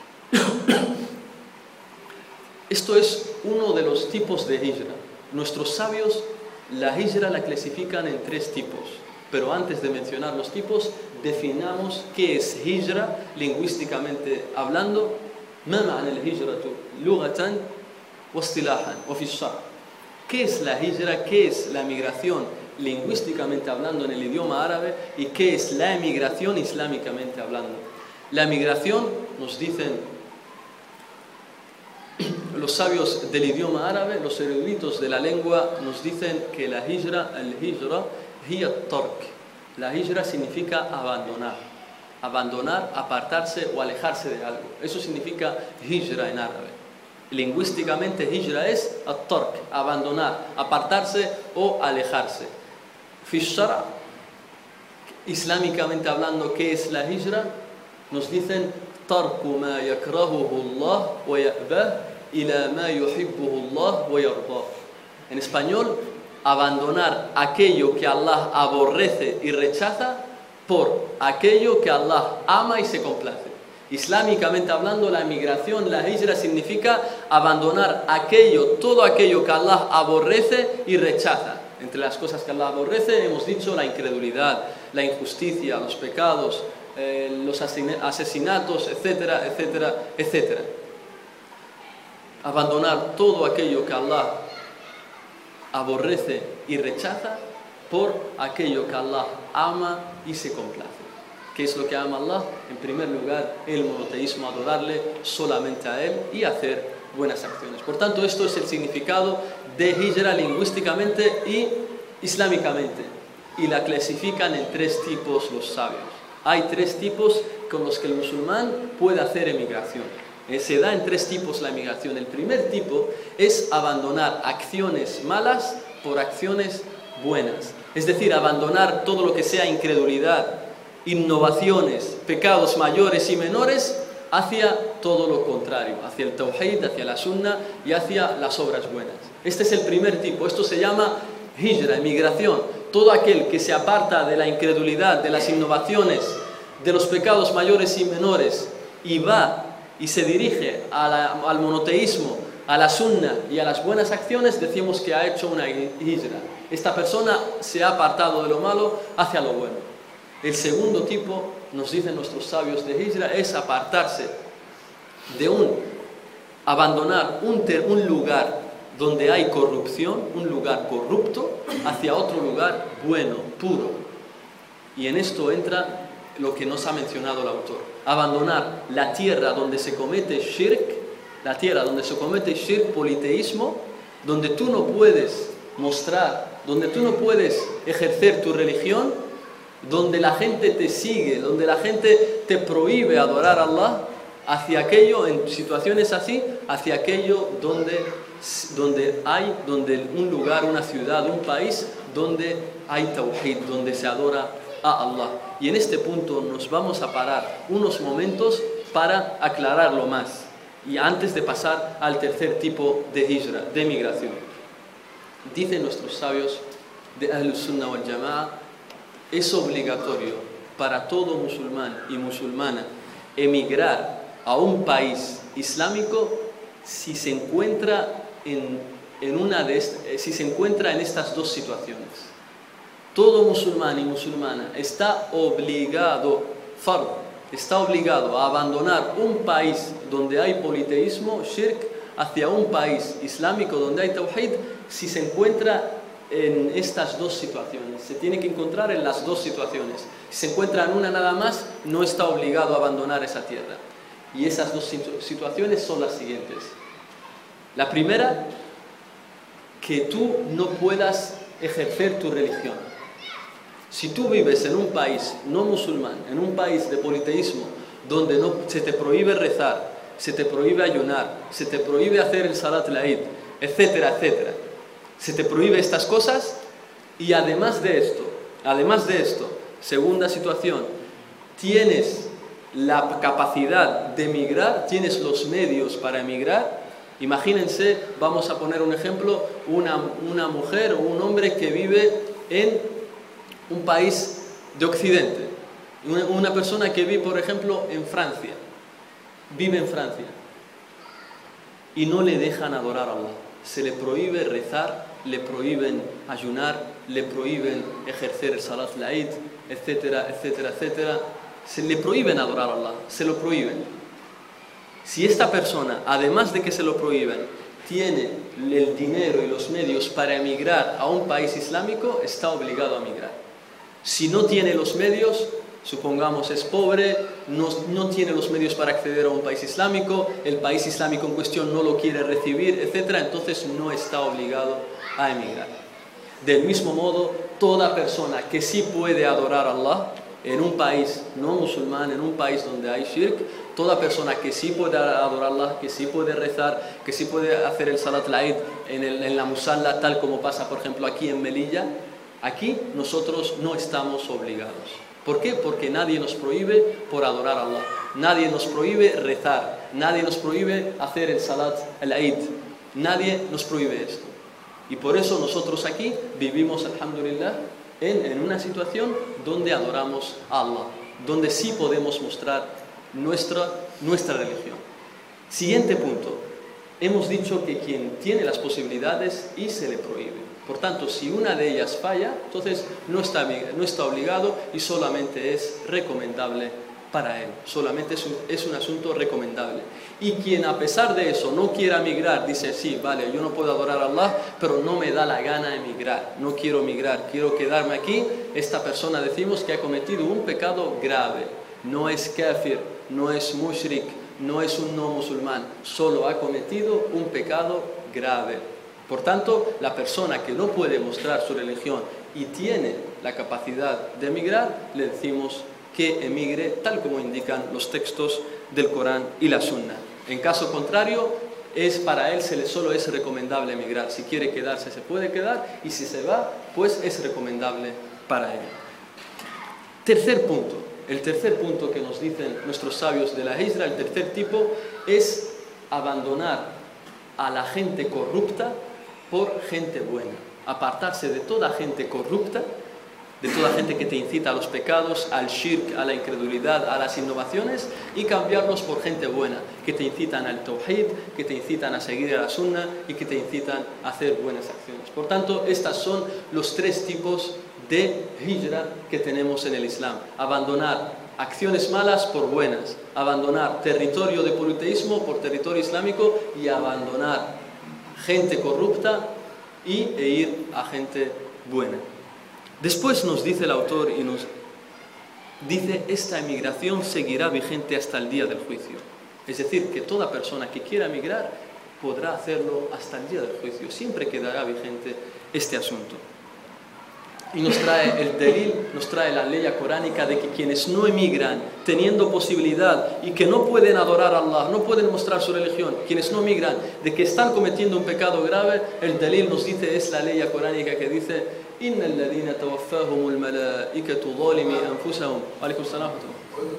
Esto es uno de los tipos de hijra. Nuestros sabios la hijra la clasifican en tres tipos. Pero antes de mencionar los tipos, definamos qué es hijra lingüísticamente hablando. ما معنى الهجرة لغة واصطلاحا وفي الشرع. ¿Qué es la hijra? ¿Qué es la migración lingüísticamente hablando en el idioma árabe? ¿Y qué es la emigración islámicamente hablando? La migración, nos dicen los sabios del idioma árabe, los eruditos de la lengua, nos dicen que la hijra, el hijra, hiya tark. La hijra significa abandonar, abandonar, apartarse o alejarse de algo. Eso significa hijra en árabe. Lingüísticamente hijra es at-tark, abandonar, apartarse o alejarse. Fi shara, islámicamente hablando, ¿qué es la hijra? Nos dicen tarku ma yakrahuhu Allah wa ya'bah ila ma yuhibbuhu Allah wa yardah. En español, abandonar aquello que Allah aborrece y rechaza por aquello que Allah ama y se complace. Islámicamente hablando, la migración, la hijra, significa abandonar aquello, todo aquello que Allah aborrece y rechaza. Entre las cosas que Allah aborrece hemos dicho la incredulidad, la injusticia, los pecados, eh, los asesinatos, etcétera, etcétera, etcétera. Abandonar todo aquello que Allah aborrece y rechaza por aquello que Allah ama y se complace. ¿Qué es lo que ama Allah? En primer lugar, el monoteísmo, adorarle solamente a Él y hacer buenas acciones. Por tanto, esto es el significado de hijra lingüísticamente y islámicamente. Y la clasifican en tres tipos los sabios. Hay tres tipos con los que el musulmán puede hacer emigración. Eh, se da en tres tipos la emigración. El primer tipo es abandonar acciones malas por acciones buenas. Es decir, abandonar todo lo que sea incredulidad, innovaciones, pecados mayores y menores, hacia todo lo contrario, hacia el tawhid, hacia la sunna y hacia las obras buenas. Este es el primer tipo. Esto se llama hijra, emigración. Todo aquel que se aparta de la incredulidad, de las innovaciones, de los pecados mayores y menores y va y se dirige a la, al monoteísmo, a la sunna y a las buenas acciones, decimos que ha hecho una hijra. Esta persona se ha apartado de lo malo hacia lo bueno. El segundo tipo, nos dicen nuestros sabios de hijra, es apartarse de un, abandonar un, ter, un lugar donde hay corrupción, un lugar corrupto, hacia otro lugar bueno, puro. Y en esto entra lo que nos ha mencionado el autor. Abandonar la tierra donde se comete shirk, la tierra donde se comete shirk, politeísmo, donde tú no puedes mostrar, donde tú no puedes ejercer tu religión, donde la gente te sigue, donde la gente te prohíbe adorar a Allah, hacia aquello, en situaciones así, hacia aquello donde, donde hay, donde un lugar, una ciudad, un país, donde hay tawhid, donde se adora a Allah. Y en este punto nos vamos a parar unos momentos para aclararlo más, y antes de pasar al tercer tipo de hijra, de migración. Dicen nuestros sabios de Ahlus Sunnah wal Jama'a, es obligatorio para todo musulmán y musulmana emigrar a un país islámico si se encuentra en, en, una de est- si se encuentra en estas dos situaciones. Todo musulmán y musulmana está obligado, fard, está obligado a abandonar un país donde hay politeísmo, shirk, hacia un país islámico donde hay tawhid, si se encuentra en estas dos situaciones. Se tiene que encontrar en las dos situaciones. Si se encuentra en una nada más, no está obligado a abandonar esa tierra. Y esas dos situaciones son las siguientes. La primera, que tú no puedas ejercer tu religión. Si tú vives en un país no musulmán, en un país de politeísmo, donde no, se te prohíbe rezar, se te prohíbe ayunar, se te prohíbe hacer el salat al-Eid, etcétera, etcétera. Se te prohíbe estas cosas y además de esto, además de esto, segunda situación, tienes la capacidad de emigrar, tienes los medios para emigrar. Imagínense, vamos a poner un ejemplo, una, una mujer o un hombre que vive en un país de Occidente, una, una persona que vive, por ejemplo, en Francia, vive en Francia y no le dejan adorar a Allah. Se le prohíbe rezar, le prohíben ayunar, le prohíben ejercer el salat al-Eid, etcétera, etcétera, etcétera. Se le prohíben adorar a Allah, se lo prohíben. Si esta persona, además de que se lo prohíben, tiene el dinero y los medios para emigrar a un país islámico, está obligado a emigrar. Si no tiene los medios, supongamos es pobre, no, no tiene los medios para acceder a un país islámico, el país islámico en cuestión no lo quiere recibir, etcétera, entonces no está obligado a emigrar. Del mismo modo, toda persona que sí puede adorar a Allah en un país no musulmán, en un país donde hay shirk, toda persona que sí puede adorar a Allah, que sí puede rezar, que sí puede hacer el Salat al-Eid en, el, en la musalla, tal como pasa, por ejemplo, aquí en Melilla, aquí nosotros no estamos obligados. ¿Por qué? Porque nadie nos prohíbe por adorar a Allah. Nadie nos prohíbe rezar. Nadie nos prohíbe hacer el Salat al-Eid. Nadie nos prohíbe esto. Y por eso nosotros aquí vivimos, alhamdulillah, en, en una situación donde adoramos a Allah, donde sí podemos mostrar nuestra, nuestra religión. Siguiente punto. Hemos dicho que quien tiene las posibilidades y se le prohíbe. Por tanto, si una de ellas falla, entonces no está, no está obligado y solamente es recomendable para él. Solamente es un, es un asunto recomendable. Y quien a pesar de eso no quiera migrar, dice, sí, vale, yo no puedo adorar a Allah, pero no me da la gana de emigrar. No quiero migrar, quiero quedarme aquí. Esta persona decimos que ha cometido un pecado grave. No es kafir, no es mushrik, no es un no musulmán. Solo ha cometido un pecado grave. Por tanto, la persona que no puede mostrar su religión y tiene la capacidad de emigrar, le decimos que emigre tal como indican los textos del Corán y la Sunna. En caso contrario, es, para él se le, solo es recomendable emigrar. Si quiere quedarse, se puede quedar, y si se va, pues es recomendable para él. Tercer punto. El tercer punto que nos dicen nuestros sabios de la Hijra, el tercer tipo, es abandonar a la gente corrupta por gente buena. Apartarse de toda gente corrupta, de toda gente que te incita a los pecados, al shirk, a la incredulidad, a las innovaciones, y cambiarlos por gente buena, que te incitan al tawhid, que te incitan a seguir a la sunna y que te incitan a hacer buenas acciones. Por tanto, estos son los tres tipos de hijra que tenemos en el Islam. Abandonar acciones malas por buenas, abandonar territorio de politeísmo por territorio islámico y abandonar gente corrupta y, e ir a gente buena. Después nos dice el autor y nos dice, esta emigración seguirá vigente hasta el día del juicio. Es decir, que toda persona que quiera emigrar podrá hacerlo hasta el día del juicio. Siempre quedará vigente este asunto. Y nos trae el delil, nos trae la ley coránica de que quienes no emigran teniendo posibilidad y que no pueden adorar a Allah, no pueden mostrar su religión, quienes no emigran, de que están cometiendo un pecado grave, el delil nos dice, es la ley coránica que dice, إن الذين توفاهم الملائكة ظالمي أنفسهم. عليكم السلام ورحمة الله.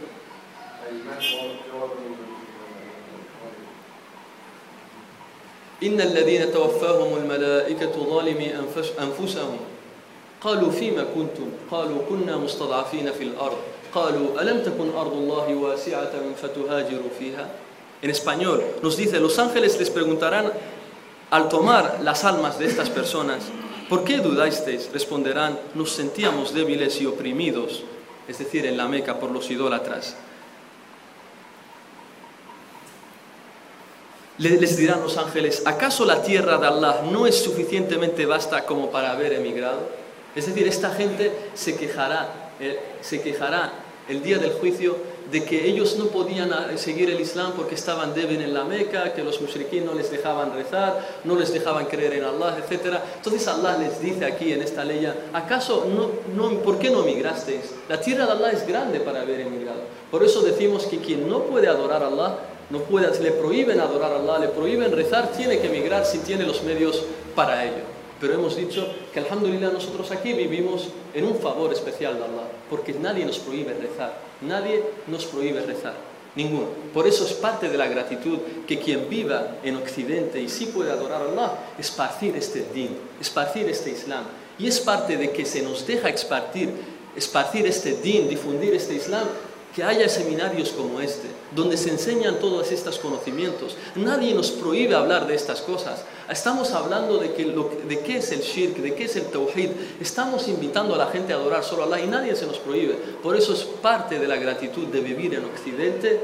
إن الذين توفاهم الملائكة ظالمي أنفسهم قالوا فيما كنتم قالوا كنا مستضعفين في الأرض قالوا ألم تكن أرض الله واسعة فتهاجروا فيها. En español nos dice, los ángeles les preguntarán al tomar las almas de estas personas, ¿por qué dudasteis? Responderán, nos sentíamos débiles y oprimidos, es decir, en la Meca por los idólatras. Les dirán los ángeles, ¿acaso la tierra de Allah no es suficientemente vasta como para haber emigrado? Es decir, esta gente se quejará, eh, se quejará el día del juicio de que ellos no podían seguir el Islam porque estaban débiles en la Meca, que los mushriquín no les dejaban rezar, no les dejaban creer en Allah, etcétera. Entonces Allah les dice aquí en esta ley, ¿acaso no, no, por qué no emigrasteis? La tierra de Allah es grande para haber emigrado. Por eso decimos que quien no puede adorar a Allah, no puede, le prohíben adorar a Allah, le prohíben rezar, tiene que emigrar si tiene los medios para ello. Pero hemos dicho que, alhamdulillah, nosotros aquí vivimos en un favor especial de Allah, porque nadie nos prohíbe rezar, nadie nos prohíbe rezar, ninguno. Por eso es parte de la gratitud que quien viva en Occidente y sí puede adorar a Allah, esparcir este din, esparcir este Islam. Y es parte de que se nos deja esparcir, esparcir este din, difundir este Islam, que haya seminarios como este, donde se enseñan todos estos conocimientos. Nadie nos prohíbe hablar de estas cosas. Estamos hablando de, que lo, de qué es el shirk, de qué es el tawhid. Estamos invitando a la gente a adorar solo a Allah y nadie se nos prohíbe. Por eso es parte de la gratitud de vivir en Occidente,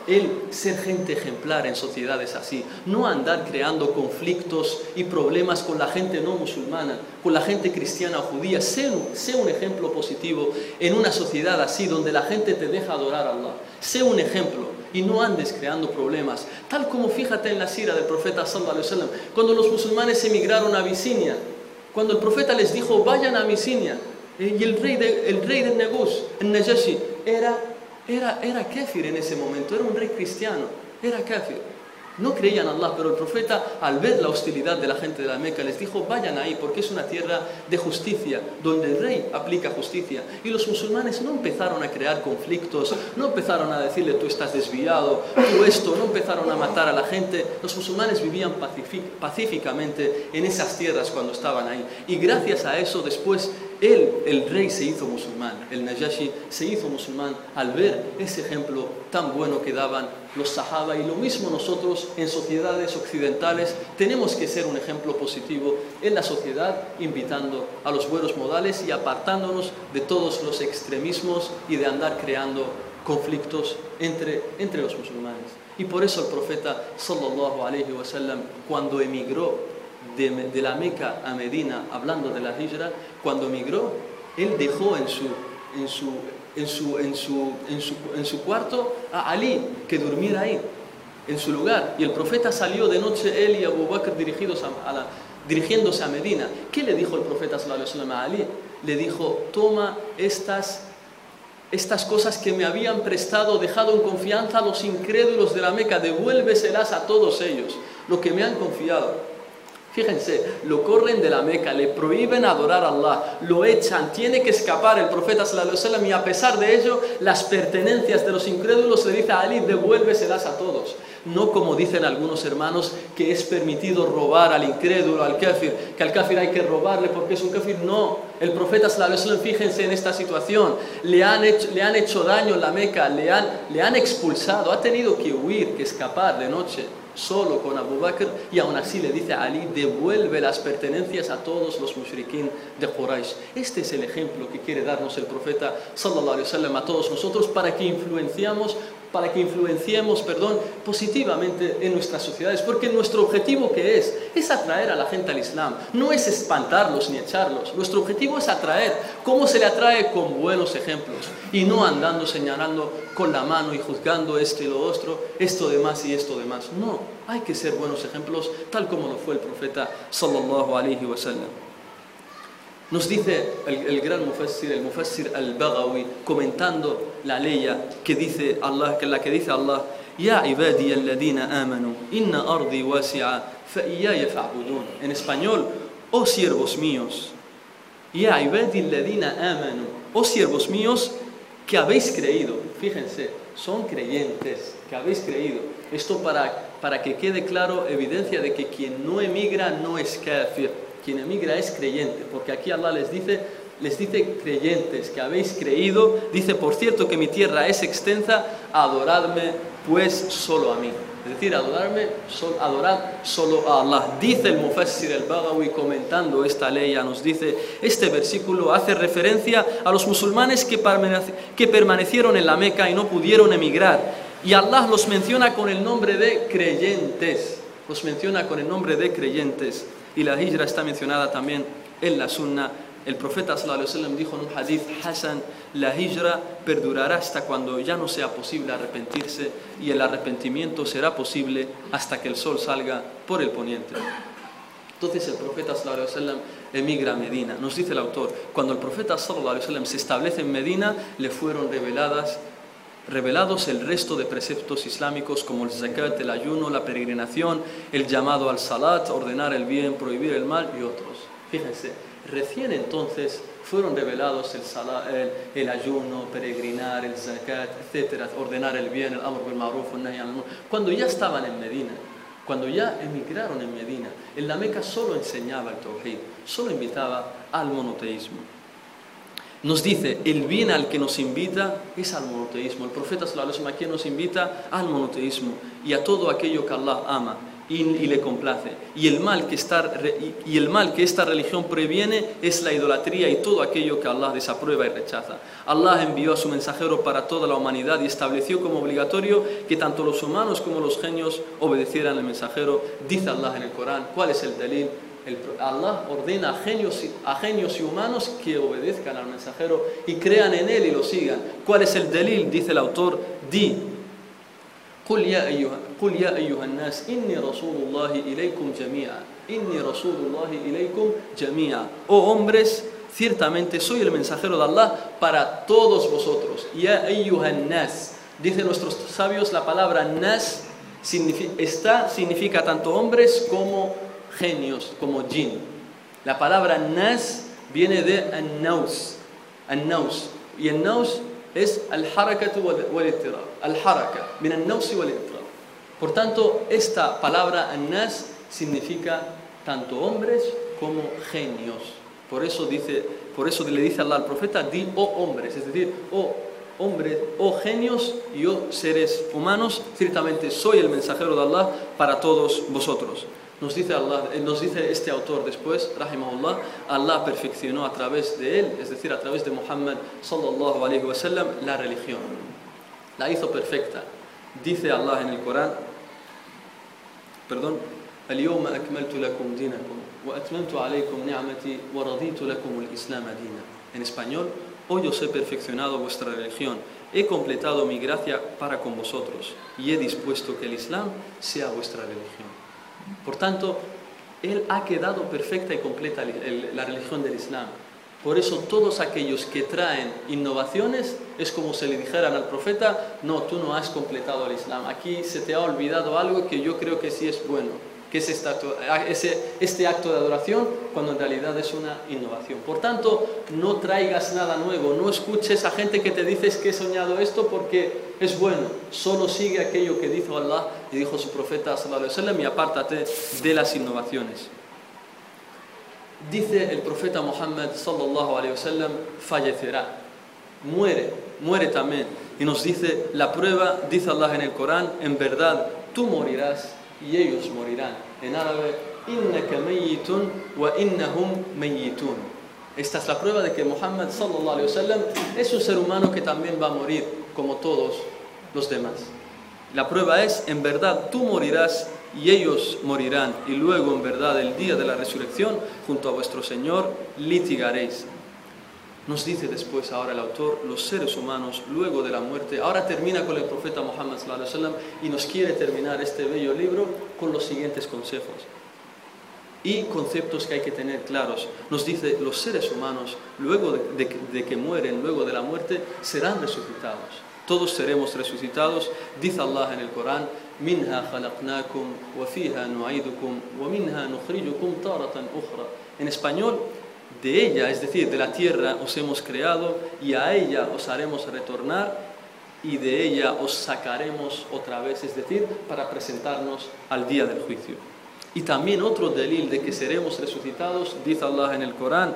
el ser gente ejemplar en sociedades así, no andar creando conflictos y problemas con la gente no musulmana, con la gente cristiana o judía. Sé un, sé un ejemplo positivo en una sociedad así, donde la gente te deja adorar a Allah. Sé un ejemplo y no andes creando problemas. Tal como fíjate en la sira del profeta sallallahu alaihi wasallam, cuando los musulmanes emigraron a Abisinia, cuando el profeta les dijo, vayan a Abisinia, y el rey, de, el rey del Negus, el Najashi, era... Era, era kafir en ese momento, era un rey cristiano, era kafir. No creían en Allah, pero el profeta, al ver la hostilidad de la gente de la Meca, les dijo, vayan ahí, porque es una tierra de justicia, donde el rey aplica justicia. Y los musulmanes no empezaron a crear conflictos, no empezaron a decirle, tú estás desviado, tú esto, no empezaron a matar a la gente. Los musulmanes vivían pacíficamente en esas tierras cuando estaban ahí. Y gracias a eso, después, él, el rey, se hizo musulmán, el Najashi se hizo musulmán al ver ese ejemplo tan bueno que daban los sahaba. Y lo mismo nosotros en sociedades occidentales tenemos que ser un ejemplo positivo en la sociedad, invitando a los buenos modales y apartándonos de todos los extremismos y de andar creando conflictos entre, entre los musulmanes. Y por eso el profeta sallallahu alaihi wasallam, cuando emigró de, de la Meca a Medina, hablando de la hijra, cuando emigró, él dejó en su, en su En su, en, su, en, su, en su cuarto a Ali, que durmiera ahí, en su lugar. Y el profeta salió de noche, él y Abu Bakr dirigidos a, a la, dirigiéndose a Medina. ¿Qué le dijo el profeta sallallahu alaihi wasallam a Ali? Le dijo, toma estas, estas cosas que me habían prestado, dejado en confianza a los incrédulos de la Meca, devuélveselas a todos ellos, lo que me han confiado. Fíjense, lo corren de la Meca, le prohíben adorar a Allah, lo echan, tiene que escapar el profeta sallallahu alaihi wasallam, y a pesar de ello, las pertenencias de los incrédulos le dice a Ali, devuélveselas a todos. No como dicen algunos hermanos, que es permitido robar al incrédulo, al kafir, que al kafir hay que robarle porque es un kafir. No, el profeta sallallahu alaihi wasallam, fíjense en esta situación, le han hecho, le han hecho daño en la Meca, le han, le han expulsado, ha tenido que huir, que escapar de noche, solo con Abu Bakr, y aún así le dice a Ali, devuelve las pertenencias a todos los mushrikin de Quraysh. Este es el ejemplo que quiere darnos el profeta sallallahu alaihi wasallam a todos nosotros, para que influenciamos para que influenciemos, perdón, positivamente en nuestras sociedades, porque nuestro objetivo, ¿qué es? Es atraer a la gente al Islam, no es espantarlos ni echarlos. Nuestro objetivo es atraer. ¿Cómo se le atrae? Con buenos ejemplos, y no andando señalando con la mano y juzgando esto y lo otro, esto de más y esto de más. No, hay que ser buenos ejemplos, tal como lo fue el profeta sallallahu alaihi wasallam. Nos dice el, el gran mufassir, el mufassir al-Baghawi, comentando la ley que dice Allah, que la que dice Allah, Ya ibadi alladhina amanu, inna ardi wasi'a, fa iyaya fa'budun. En español, oh siervos míos, Ya ibadi alladhina amanu, oh siervos míos que habéis creído. Fíjense, son creyentes, que habéis creído. Esto para, para que quede claro, evidencia de que quien no emigra no es kafir. Quien emigra es creyente, porque aquí Allah les dice, les dice creyentes, que habéis creído. Dice, por cierto que mi tierra es extensa, adoradme pues solo a mí. Es decir, adorarme, sol, adorad solo a Allah. Dice el mufassir al-Baghawi, comentando esta ley, nos dice, este versículo hace referencia a los musulmanes que, que permanecieron en la Meca y no pudieron emigrar. Y Allah los menciona con el nombre de creyentes. Los menciona con el nombre de creyentes. Y la hijra está mencionada también en la sunna. El profeta sallallahu alaihi wasallam dijo en un hadith hasan, la hijra perdurará hasta cuando ya no sea posible arrepentirse, y el arrepentimiento será posible hasta que el sol salga por el poniente. Entonces el profeta sallallahu alaihi wasallam emigra a Medina. Nos dice el autor, cuando el profeta sallallahu alaihi wasallam se establece en Medina, le fueron reveladas revelados el resto de preceptos islámicos, como el zakat, el ayuno, la peregrinación, el llamado al salat, ordenar el bien, prohibir el mal y otros. Fíjense, recién entonces fueron revelados el, salat, el, el ayuno, peregrinar, el zakat, etcétera, ordenar el bien, el amr bil ma'ruf, el nahy anil munkar, cuando ya estaban en Medina, cuando ya emigraron en Medina. En la Meca solo enseñaba el tawhid, solo invitaba al monoteísmo. Nos dice, el bien al que nos invita es al monoteísmo. El profeta sallallahu alaihi wasallam aquí nos invita al monoteísmo y a todo aquello que Allah ama. y, y le complace. Y el, mal que esta, y el mal que esta religión previene es la idolatría y todo aquello que Allah desaprueba y rechaza. Allah envió a su mensajero para toda la humanidad y estableció como obligatorio que tanto los humanos como los genios obedecieran al mensajero. Dice Allah en el Corán, ¿cuál es el dalil? El, Allah ordena a genios, a genios y humanos que obedezcan al mensajero y crean en él y lo sigan. ¿Cuál es el dalil? Dice el autor, di قل يا أيها قل يا أيها الناس إني رسول الله إليكم جميعا إني رسول الله إليكم جميعا. Oh hombres, ciertamente soy el mensajero de Allah para todos vosotros. Ya ayyuhan nas. Dicen nuestros sabios, la palabra nas significa, está, significa tanto hombres como genios, como jinn. La palabra nas viene de an-naus. An-naus. Y an-naus es al-harakatu wal-ittirab. Al-haraka, min al-naus wal-ittirab. Por tanto, esta palabra an-nas significa tanto hombres como genios. Por eso dice, por eso le dice Allah al profeta, di oh hombres, es decir, oh hombres, oh genios y oh seres humanos, ciertamente soy el mensajero de Allah para todos vosotros. Nos dice, Allah, nos dice este autor después, rahimahullah, Allah perfeccionó a través de él, es decir, a través de Muhammad sallallahu alayhi wa sallam, la religión. La hizo perfecta. Dice Allah en el Corán, perdón, اليوم أكملت لكم دينكم وأتممت عليكم نعمتي ورضيت لكم الإسلام دينا. En español, hoy os he perfeccionado vuestra religión, he completado mi gracia para con vosotros y he dispuesto que el Islam sea vuestra religión. Por tanto, él ha quedado perfecta y completa la religión del Islam. Por eso todos aquellos que traen innovaciones es como si le dijeran al profeta, no, tú no has completado el Islam, aquí se te ha olvidado algo que yo creo que sí es bueno, que es este acto, ese, este acto de adoración, cuando en realidad es una innovación. Por tanto, no traigas nada nuevo, no escuches a gente que te dice que he soñado esto porque es bueno, solo sigue aquello que dijo Allah y dijo su profeta sallallahu alaihi wasallam y apártate de las innovaciones. Dice el profeta Muhammad sallallahu alaihi wasallam, fallecerá, muere, muere también. Y nos dice la prueba, dice Allah en el Corán, en verdad tú morirás y ellos morirán. En árabe, innaka mayyitun wa innahum mayyitun. Esta es la prueba de que Muhammad sallallahu alaihi wasallam es un ser humano que también va a morir como todos los demás. La prueba es, en verdad tú morirás y ellos morirán, y luego en verdad el día de la resurrección junto a vuestro Señor litigaréis. Nos dice después ahora el autor, los seres humanos luego de la muerte, ahora termina con el profeta Muhammad sallallahu alaihi wasallam y nos quiere terminar este bello libro con los siguientes consejos y conceptos que hay que tener claros. Nos dice, los seres humanos luego de, de, de que mueren, luego de la muerte, serán resucitados. Todos seremos resucitados. Dice Allah en el Corán, minha khalaqnakum wa fiha nu'idukum wa minha nukhrijukum taratan ukhra. En español, de ella, es decir, de la tierra os hemos creado y a ella os haremos retornar y de ella os sacaremos otra vez, es decir, para presentarnos al día del juicio. Y también otro delil de que seremos resucitados, dice Allah en el Corán,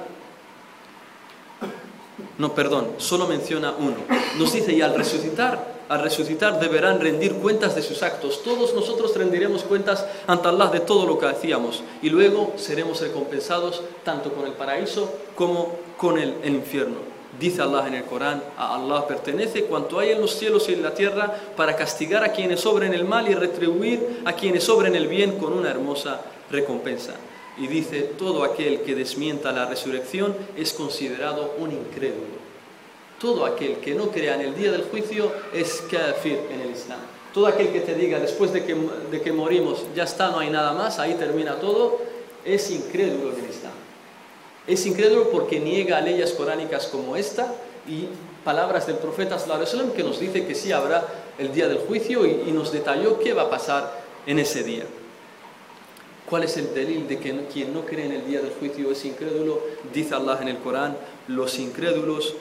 no, perdón, solo menciona uno. Nos dice, y al resucitar, al resucitar deberán rendir cuentas de sus actos. Todos nosotros rendiremos cuentas ante Allah de todo lo que hacíamos. Y luego seremos recompensados tanto con el paraíso como con el, el infierno. Dice Allah en el Corán, a Allah pertenece cuanto hay en los cielos y en la tierra para castigar a quienes obren el mal y retribuir a quienes obren el bien con una hermosa recompensa. Y dice, todo aquel que desmienta la resurrección es considerado un incrédulo. Todo aquel que no crea en el día del juicio es kafir en el Islam. Todo aquel que te diga después de que, de que morimos, ya está, no hay nada más, ahí termina todo, es incrédulo en el Islam. Es incrédulo porque niega leyes coránicas como esta y palabras del profeta sallallahu alaihi wasallam que nos dice que sí habrá el día del juicio y, y nos detalló qué va a pasar en ese día. ¿Cuál es el delil de que quien no cree en el día del juicio es incrédulo? Dice Allah en el Corán, los incrédulos,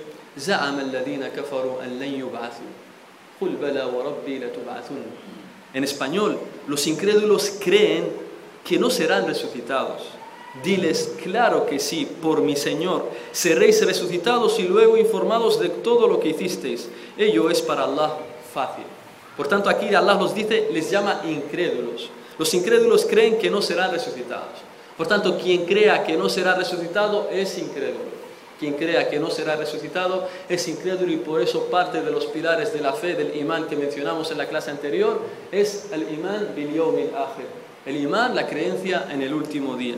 en español, los incrédulos creen que no serán resucitados. Diles, claro que sí, por mi Señor, seréis resucitados y luego informados de todo lo que hicisteis. Ello es para Allah fácil. Por tanto, aquí Allah los dice, les llama incrédulos. Los incrédulos creen que no serán resucitados. Por tanto, quien crea que no será resucitado es incrédulo. Quien crea que no será resucitado es incrédulo, y por eso parte de los pilares de la fe, del imán que mencionamos en la clase anterior, es el imán bil yawmil akhir. El imán, la creencia en el último día.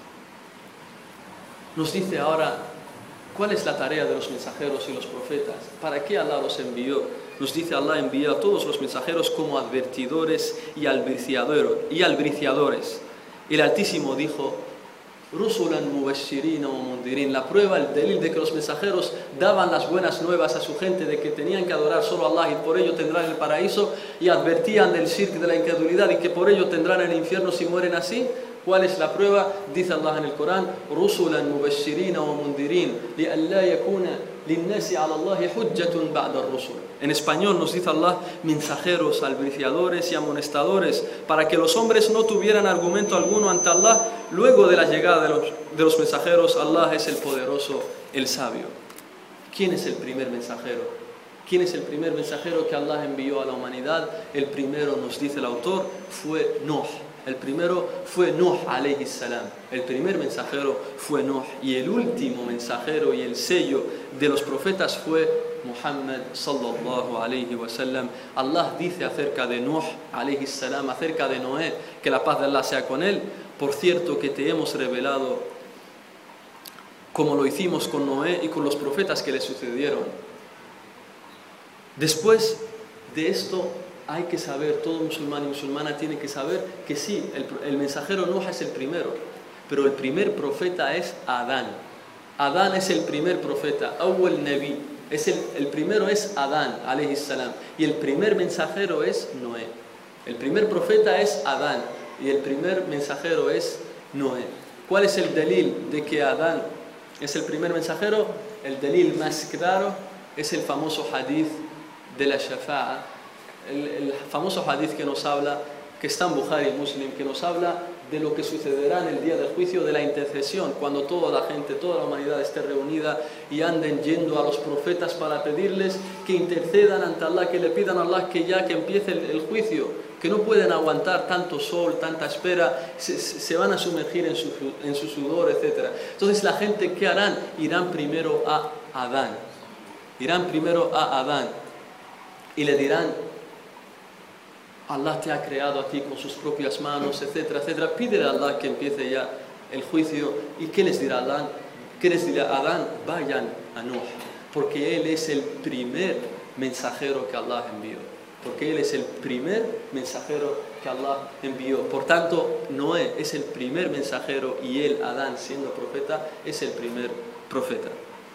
Nos dice ahora, ¿cuál es la tarea de los mensajeros y los profetas? ¿Para qué Allah los envió? Nos dice, Allah envió a todos los mensajeros como advertidores y albriciadores. El Altísimo dijo, Rusulan mubashirin wa mundirin. La prueba, el delil de que los mensajeros daban las buenas nuevas a su gente de que tenían que adorar solo a Allah y por ello tendrán el paraíso, y advertían del shirk, de la incredulidad, y que por ello tendrán el infierno si mueren así. ¿Cuál es la prueba? Dice Allah en el Corán, Rusulan mubashirin wa mundirin li'alla yakuna linnasi 'ala Allahi hujjatun ba'da ar-rusul. En español nos dice Allah, mensajeros, albriciadores y amonestadores, para que los hombres no tuvieran argumento alguno ante Allah luego de la llegada de los, de los mensajeros. Allah es el poderoso, el sabio. ¿Quién es el primer mensajero? ¿Quién es el primer mensajero que Allah envió a la humanidad? El primero, nos dice el autor, fue Nuh. El primero fue Nuh alayhi salam. El primer mensajero fue Nuh. Y el último mensajero y el sello de los profetas fue Muhammad sallallahu alayhi wa sallam. Allah dice acerca de Nuh alayhi salam, acerca de Noé, que la paz de Allah sea con él: por cierto que te hemos revelado como lo hicimos con Noé y con los profetas que le sucedieron. Después de esto, hay que saber, todo musulmán y musulmana tiene que saber que sí, el, el mensajero Nuh es el primero, pero el primer profeta es Adán. Adán es el primer profeta, Awwal Nabi, es el, el primero es Adán, alayhi salam, y el primer mensajero es Noé. El primer profeta es Adán y el primer mensajero es Noé. ¿Cuál es el delil de que Adán es el primer mensajero? El delil más claro es el famoso hadith de la Shafa'a. El, el famoso hadith que nos habla, que está en Bukhari y Muslim, que nos habla de lo que sucederá en el día del juicio, de la intercesión, cuando toda la gente, toda la humanidad esté reunida y anden yendo a los profetas para pedirles que intercedan ante Allah, que le pidan a Allah que ya que empiece el, el juicio, que no pueden aguantar tanto sol, tanta espera, se, se van a sumergir en su, en su sudor, etcétera. Entonces la gente, ¿qué harán? Irán primero a Adán, irán primero a Adán y le dirán: Allah te ha creado a ti con sus propias manos, etcétera, etcétera. Pídele a Allah que empiece ya el juicio. ¿Y qué les dirá Adán? ¿Qué les dirá Adán? Vayan a Nuh, porque él es el primer mensajero que Allah envió. Porque él es el primer mensajero que Allah envió. Por tanto, Noé es el primer mensajero y él, Adán, siendo profeta, es el primer profeta.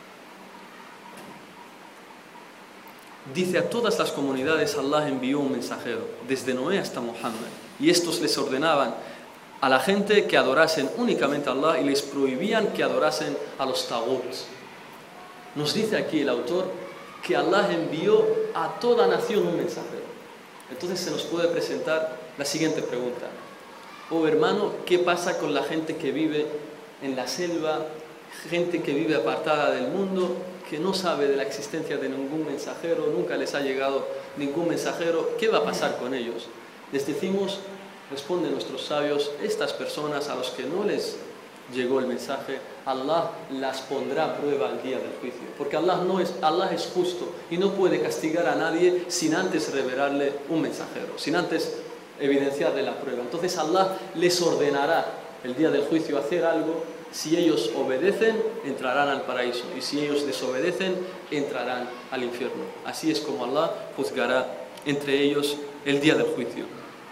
Dice, a todas las comunidades Allah envió un mensajero, desde Noé hasta Muhammad, y estos les ordenaban a la gente que adorasen únicamente a Allah y les prohibían que adorasen a los taguts. Nos dice aquí el autor que Allah envió a toda nación un mensajero. Entonces se nos puede presentar la siguiente pregunta: oh hermano, ¿qué pasa con la gente que vive en la selva, gente que vive apartada del mundo, que no sabe de la existencia de ningún mensajero, nunca les ha llegado ningún mensajero? ¿Qué va a pasar con ellos? Les decimos, responden nuestros sabios, estas personas a los que no les llegó el mensaje, Allah las pondrá a prueba al día del juicio, porque Allah, no es, Allah es justo y no puede castigar a nadie sin antes revelarle un mensajero, sin antes evidenciarle la prueba. Entonces Allah les ordenará el día del juicio hacer algo. Si ellos obedecen, entrarán al paraíso, y si ellos desobedecen, entrarán al infierno. Así es como Allah juzgará entre ellos el día del juicio.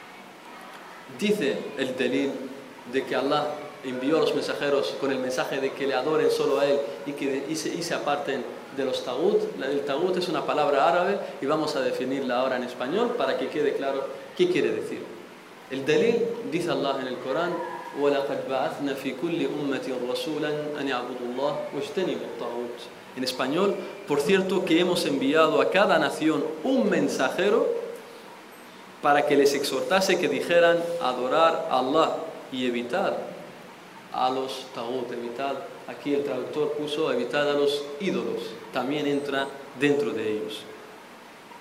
Dice el delil de que Allah envió a los mensajeros con el mensaje de que le adoren solo a Él y que y se, y se aparten de los tagut. El tagut es una palabra árabe y vamos a definirla ahora en español para que quede claro qué quiere decir. El delil, dice Allah en el Corán: وَلَقَدْ بَعَثْنَا فِي كُلِّ أُمَّةٍ رَسُولًا أَنْ يَعْبُدُوا اللَّهَ وَاجْتَنِبُوا الطَّاغُوتَ. En español, por cierto que hemos enviado a cada nación un mensajero para que les exhortase que dijeran adorar a Allah y evitar a los tagut, evitar, aquí el traductor puso evitar a los ídolos, también entra dentro de ellos.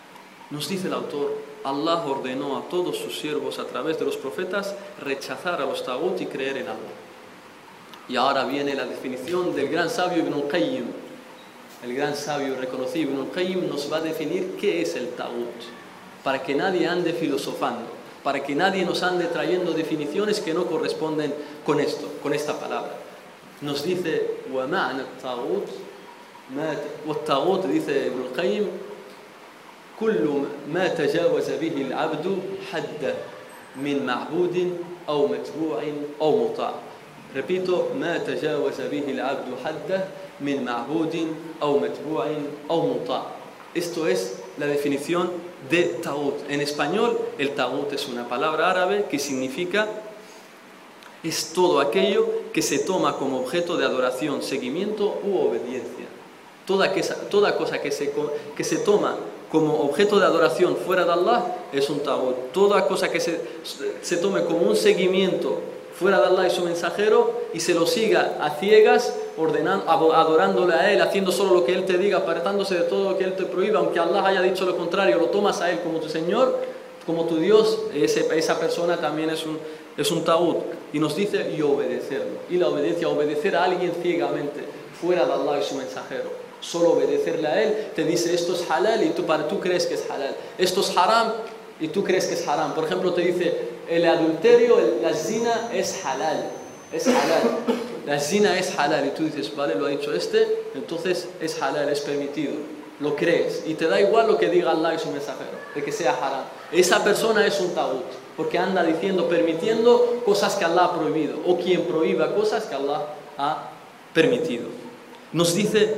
Nos dice el autor, Allah ordenó a todos sus siervos a través de los profetas rechazar a los tagut y creer en Allah. Y ahora viene la definición del gran sabio Ibn al-Qayyim. El gran sabio reconocido Ibn al-Qayyim nos va a definir qué es el tagut, para que nadie ande filosofando, para que nadie nos ande trayendo definiciones que no corresponden con esto, con esta palabra. Nos dice, وَمَعْنَ التَّاغُوتِ والتاغوت, dice Ibn al-Qayyim, كل ما تجاوز به العبد حده من معبود أو متبوع أو مطاع. Repito, ما تجاوز به العبد حده من معبود أو متبوع أو مطاع. Esto es la definición de tagut. En español, el tagut es una palabra árabe que significa es todo aquello que se toma como objeto de adoración, seguimiento u obediencia. Toda, que, toda cosa que se, que se toma como objeto de adoración fuera de Allah es un tagut. Toda cosa que se, se tome como un seguimiento fuera de Allah y su mensajero y se lo siga a ciegas, ordenando, adorándole a Él, haciendo solo lo que Él te diga, apartándose de todo lo que Él te prohíba, aunque Allah haya dicho lo contrario, lo tomas a Él como tu Señor, como tu Dios, ese, esa persona también es un, es un tagut. Y nos dice, y obedecerlo. Y la obediencia, obedecer a alguien ciegamente, fuera de Allah y su mensajero. Solo obedecerle a Él, te dice esto es halal y tú, para, tú crees que es halal. Esto es haram y tú crees que es haram. Por ejemplo, te dice, el adulterio, el, la zina es halal. Es halal. La zina es halal. Y tú dices, vale, lo ha dicho este, entonces es halal, es permitido. Lo crees. Y te da igual lo que diga Allah y su mensajero, de que sea haram. Esa persona es un tagut, porque anda diciendo, permitiendo cosas que Allah ha prohibido. O quien prohíba cosas que Allah ha permitido. Nos dice,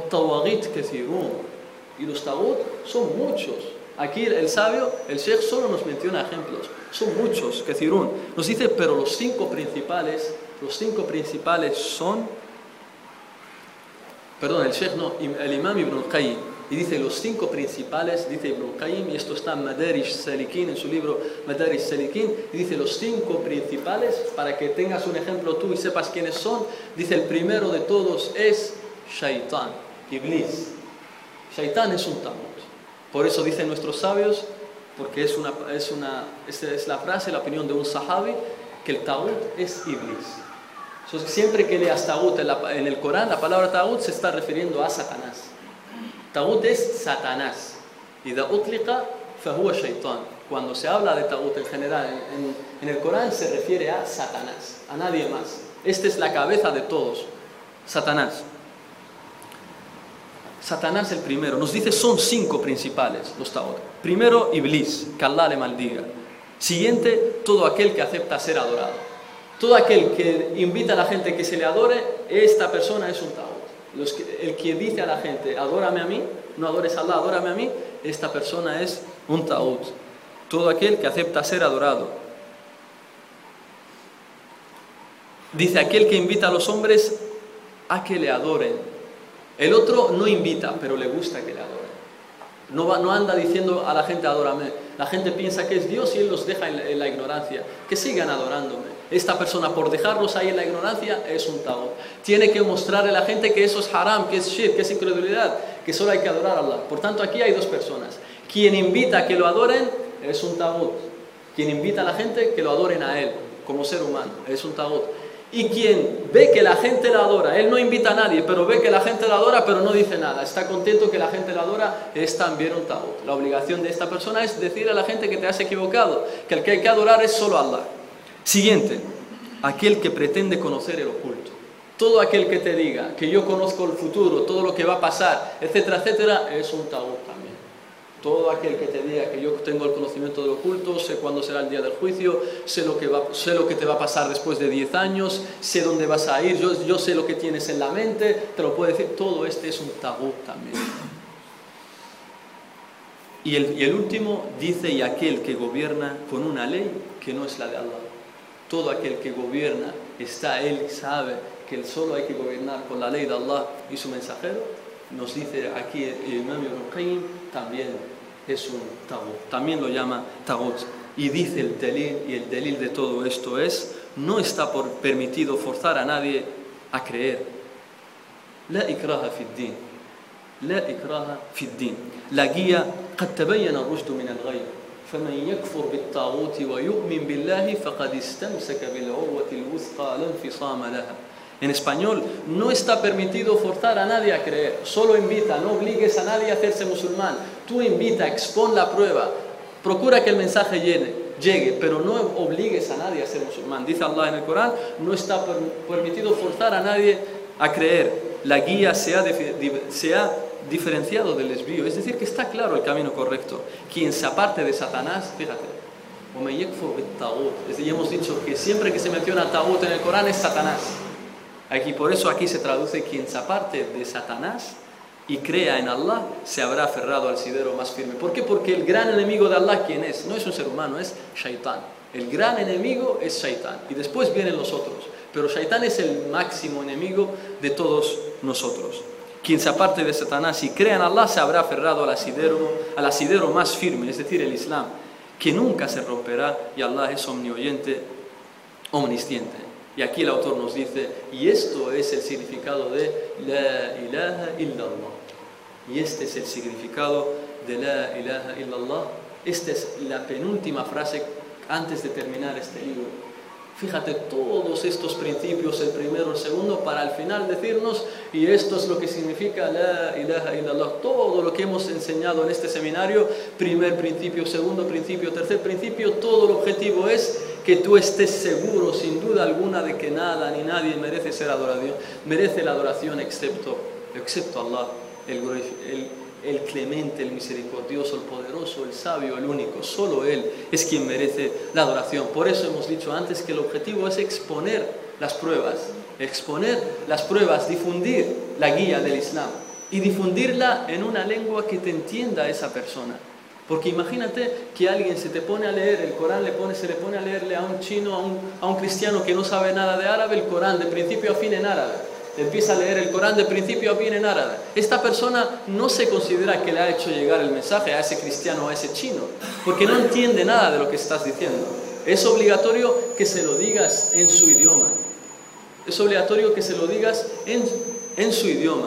y los tagut son muchos. Aquí el sabio, el sheikh, solo nos menciona ejemplos. Son muchos, kathirun. Nos dice, pero los cinco principales, los cinco principales son, perdón, el sheikh no, el imam Ibn al-Qayyim. Y dice, los cinco principales, dice Ibn al-Qayyim, y esto está en Madarish Salikin, en su libro Madarish Salikin, y dice, los cinco principales, para que tengas un ejemplo tú y sepas quiénes son, dice, el primero de todos es Shaitán, Iblis. Shaitán es un tagut. Por eso dicen nuestros sabios, porque es, una, es, una, es, es la frase, la opinión de un sahabi, que el tagut es Iblis. Entonces, siempre que leas tagut en, la, en el Corán, la palabra tagut se está refiriendo a Satanás. Tagut es Satanás. Y da utliqa fahuwa Shaitán. Cuando se habla de tagut en general en, en, en el Corán, se refiere a Satanás, a nadie más. Esta es la cabeza de todos, Satanás. Satanás el primero. Nos dice, son cinco principales los tagut. Primero, Iblis, que Allah le maldiga. Siguiente, todo aquel que acepta ser adorado. Todo aquel que invita a la gente que se le adore, esta persona es un tagut. Los que, el que dice a la gente, adórame a mí, no adores a Allah, adórame a mí, esta persona es un tagut. Todo aquel que acepta ser adorado. Dice, aquel que invita a los hombres a que le adoren. El otro no invita, pero le gusta que le adoren. No, va, no anda diciendo a la gente, adórame. La gente piensa que es Dios y Él los deja en la, en la ignorancia. Que sigan adorándome. Esta persona, por dejarlos ahí en la ignorancia, es un tagut. Tiene que mostrarle a la gente que eso es haram, que es shirk, que es incredulidad, que solo hay que adorar a Allah. Por tanto, aquí hay dos personas. Quien invita a que lo adoren es un tagut. Quien invita a la gente que lo adoren a Él, como ser humano, es un tagut. Y quien ve que la gente la adora, él no invita a nadie, pero ve que la gente la adora, pero no dice nada, está contento que la gente la adora, es también un tagut. La obligación de esta persona es decir a la gente que te has equivocado, que el que hay que adorar es solo Allah. Siguiente, aquel que pretende conocer el oculto. Todo aquel que te diga que yo conozco el futuro, todo lo que va a pasar, etcétera, etcétera, es un tagut también. Todo aquel que te diga que yo tengo el conocimiento del oculto, sé cuándo será el día del juicio, sé lo que, va, sé lo que te va a pasar después de diez años, sé dónde vas a ir, yo, yo sé lo que tienes en la mente, te lo puedo decir, todo este es un tagut también. Y el, y el último dice, y aquel que gobierna con una ley que no es la de Allah. Todo aquel que gobierna, está él, sabe que solo hay que gobernar con la ley de Allah y su mensajero. Nos dice aquí el imam Ibn al-Qayyim, también es un tagut, también lo llama tagut. Y dice el delil, y el delil de todo esto es, no está por permitido forzar a nadie a creer. La ikraha fi ddin, la ikraha fi ddin. La guía قد تبين الرشد من الغي فمن يكفر بالطاغوت ويؤمن بالله فقد استمسك بالعروة الوثقى لا انفصام لها. En español, no está permitido forzar a nadie a creer, solo invita, no obligues a nadie a hacerse musulmán. Tú invita, expon la prueba, procura que el mensaje llegue, llegue, pero no obligues a nadie a ser musulmán. Dice Allah en el Corán, no está per permitido forzar a nadie a creer. La guía se ha, se ha diferenciado del desvío, es decir, que está claro el camino correcto. Quien se aparte de Satanás, fíjate, es decir, ya hemos dicho que siempre que se menciona Tagut en el Corán es Satanás. Aquí, por eso aquí se traduce: quien se aparte de Satanás y crea en Allah, se habrá aferrado al asidero más firme. ¿Por qué? Porque el gran enemigo de Allah, ¿quién es? No es un ser humano, es Shaitán. El gran enemigo es Shaitán. Y después vienen los otros. Pero Shaitán es el máximo enemigo de todos nosotros. Quien se aparte de Satanás y crea en Allah, se habrá aferrado al asidero, al asidero más firme, es decir, el Islam, que nunca se romperá, y Allah es omnioyente, omnisciente. Y aquí el autor nos dice, y esto es el significado de La ilaha illallah. Y este es el significado de La ilaha illallah. Esta es la penúltima frase antes de terminar este libro. Fíjate todos estos principios, el primero, el segundo, para al final decirnos, y esto es lo que significa La ilaha illallah. Todo lo que hemos enseñado en este seminario, primer principio, segundo principio, tercer principio, todo el objetivo es que tú estés seguro, sin duda alguna, de que nada ni nadie merece ser adorado, merece la adoración excepto, excepto Allah, el, el, el clemente, el misericordioso, el poderoso, el sabio, el único. Solo Él es quien merece la adoración. Por eso hemos dicho antes que el objetivo es exponer las pruebas, exponer las pruebas, difundir la guía del Islam y difundirla en una lengua que te entienda esa persona. Porque imagínate que alguien se te pone a leer el Corán, le pone, se le pone a leerle a un chino, a un, a un cristiano que no sabe nada de árabe, el Corán de principio a fin en árabe. Empieza a leer el Corán de principio a fin en árabe. Esta persona no se considera que le ha hecho llegar el mensaje a ese cristiano o a ese chino, porque no entiende nada de lo que estás diciendo. Es obligatorio que se lo digas en su idioma. Es obligatorio que se lo digas en, en su idioma.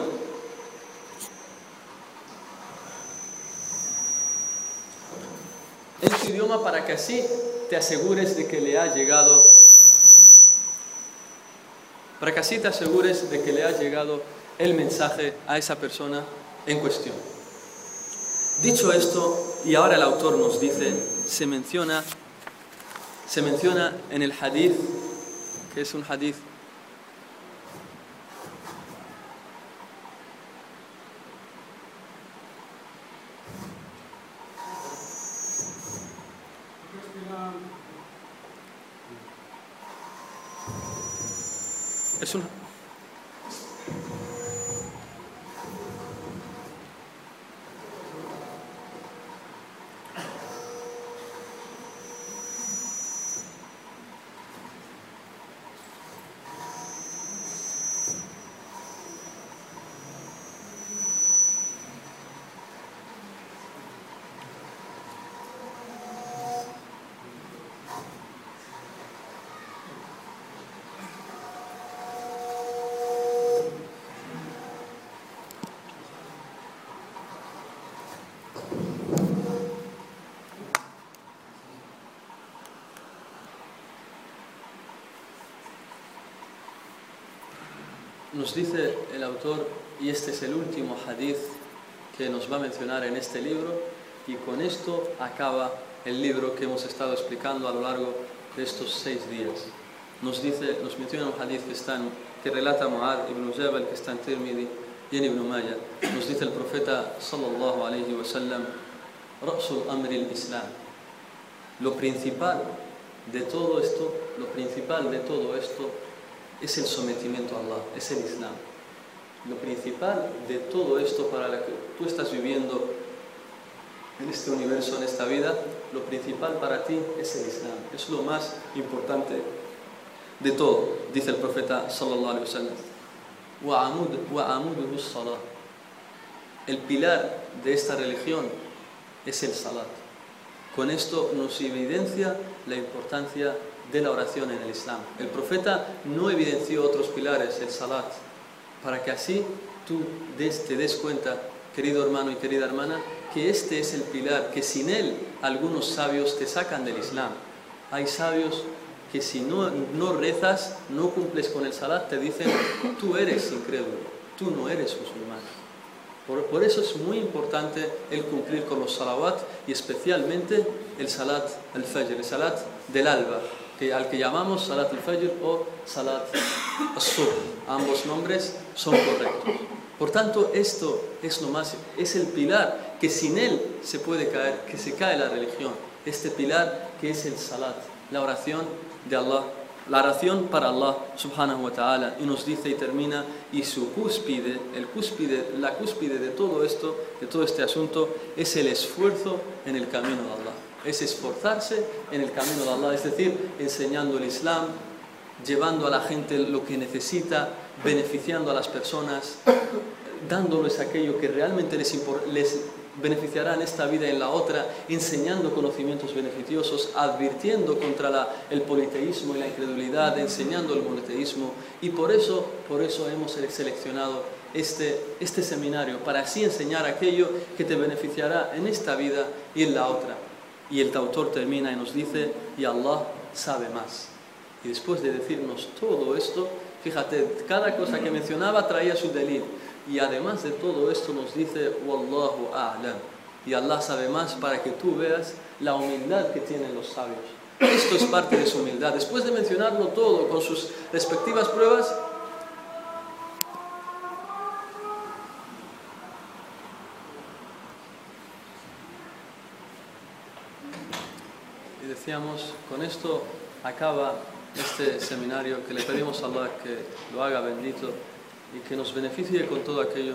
En su idioma, para que así te asegures de que le ha llegado, para que así te asegures de que le ha llegado el mensaje a esa persona en cuestión. Dicho esto, y ahora el autor nos dice, se menciona, se menciona en el hadith, que es un hadith es un Nos dice el autor, y este es el último hadith que nos va a mencionar en este libro, y con esto acaba el libro que hemos estado explicando a lo largo de estos seis días. Nos dice, nos menciona un hadith que, está en, que relata Mu'adh ibn Jabal, que está en Tirmidhi y en Ibn Majah. Nos dice el profeta sallallahu alayhi wa sallam, Ra'sul amri al-Islam. Lo principal de todo esto, lo principal de todo esto es el sometimiento a Allah, es el Islam. Lo principal de todo esto para lo que tú estás viviendo en este universo, en esta vida, lo principal para ti es el Islam. Es lo más importante de todo, dice el profeta sallallahu alaihi wasallam. وَعَمُودُهُ الصَّلَاةِ. El pilar de esta religión es el salat. Con esto nos evidencia la importancia de la oración en el Islam. El profeta no evidenció otros pilares, el salat, para que así tú des, te des cuenta, querido hermano y querida hermana, que este es el pilar, que sin él algunos sabios te sacan del Islam. Hay sabios que si no, no rezas, no cumples con el salat, te dicen, tú eres incrédulo, tú no eres musulmán. Por, por eso es muy importante el cumplir con los salawat y especialmente el salat al-fajr, el salat del alba, que, al que llamamos salat al-fajr o salat al-subh. Ambos nombres son correctos. Por tanto, esto es lo más, es el pilar que sin él se puede caer, que se cae la religión. Este pilar que es el salat, la oración de Allah, la oración para Allah subhanahu wa ta'ala. Y nos dice y termina, y su cúspide, el cúspide, la cúspide de todo esto, de todo este asunto, es el esfuerzo en el camino de Allah. Es esforzarse en el camino de Allah, es decir, enseñando el Islam, llevando a la gente lo que necesita, beneficiando a las personas, dándoles aquello que realmente les, les beneficiará en esta vida y en la otra, enseñando conocimientos beneficiosos, advirtiendo contra la, el politeísmo y la incredulidad, enseñando el monoteísmo. Y por eso, por eso hemos seleccionado este, este seminario, para así enseñar aquello que te beneficiará en esta vida y en la otra. Y el autor termina y nos dice, y Allah sabe más. Y después de decirnos todo esto, fíjate, cada cosa que mencionaba traía su delil. Y además de todo esto nos dice, Wallahu a'lam. Y Allah sabe más, para que tú veas la humildad que tienen los sabios. Esto es parte de su humildad. Después de mencionarlo todo con sus respectivas pruebas, y decíamos, con esto acaba este seminario, que le pedimos a Allah que lo haga bendito y que nos beneficie con todo aquello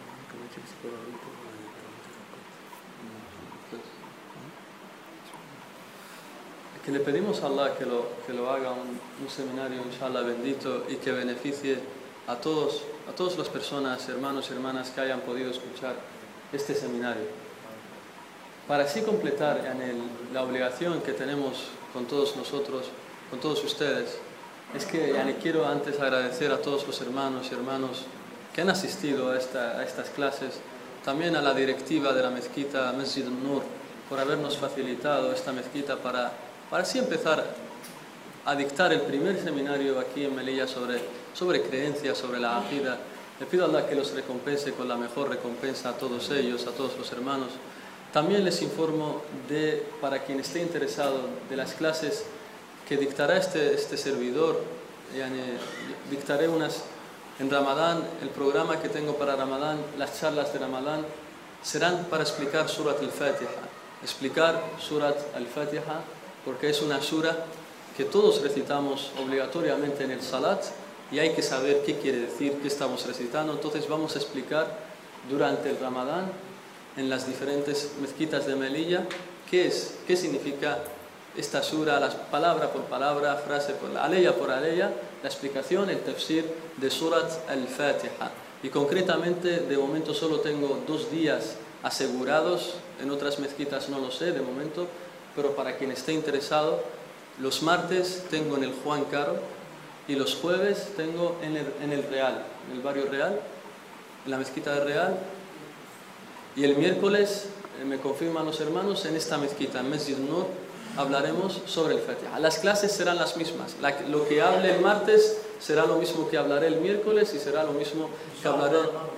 que le pedimos a Allah que lo, que lo haga un, un seminario, inshallah, bendito, y que beneficie a todos, a todas las personas, hermanos y hermanas que hayan podido escuchar este seminario, para así completar en el, la obligación que tenemos con todos nosotros, con todos ustedes. Es que yani, quiero antes agradecer a todos los hermanos y hermanos que han asistido a, esta, a estas clases, también a la directiva de la mezquita Masjid al-Nur por habernos facilitado esta mezquita para, para así empezar a dictar el primer seminario aquí en Melilla sobre, sobre creencias, sobre la aqida. Le pido a Allah que los recompense con la mejor recompensa a todos ellos, a todos los hermanos. También les informo de, para quien esté interesado, de las clases que dictará este, este servidor. Yani, dictaré unas en Ramadán. El programa que tengo para Ramadán, las charlas de Ramadán, serán para explicar Surat al-Fatiha. Explicar Surat al-Fatiha, porque es una sura que todos recitamos obligatoriamente en el Salat, y hay que saber qué quiere decir, qué estamos recitando. Entonces vamos a explicar durante el Ramadán, en las diferentes mezquitas de Melilla, qué es, qué significa esta sura, las palabra por palabra, frase por aleya por aleya, la explicación, el tafsir de Surat al-Fatiha. Y concretamente, de momento solo tengo dos días asegurados, en otras mezquitas no lo sé de momento, pero para quien esté interesado, los martes tengo en el Juan Caro y los jueves tengo en el, en el Real, en el barrio Real, en la mezquita de Real, y el miércoles, eh, me confirman los hermanos, en esta mezquita, en Masjid al-Nur, hablaremos sobre el Fatiha. Las clases serán las mismas. La, lo que hable el martes será lo mismo que hablaré el miércoles y será lo mismo que hablaré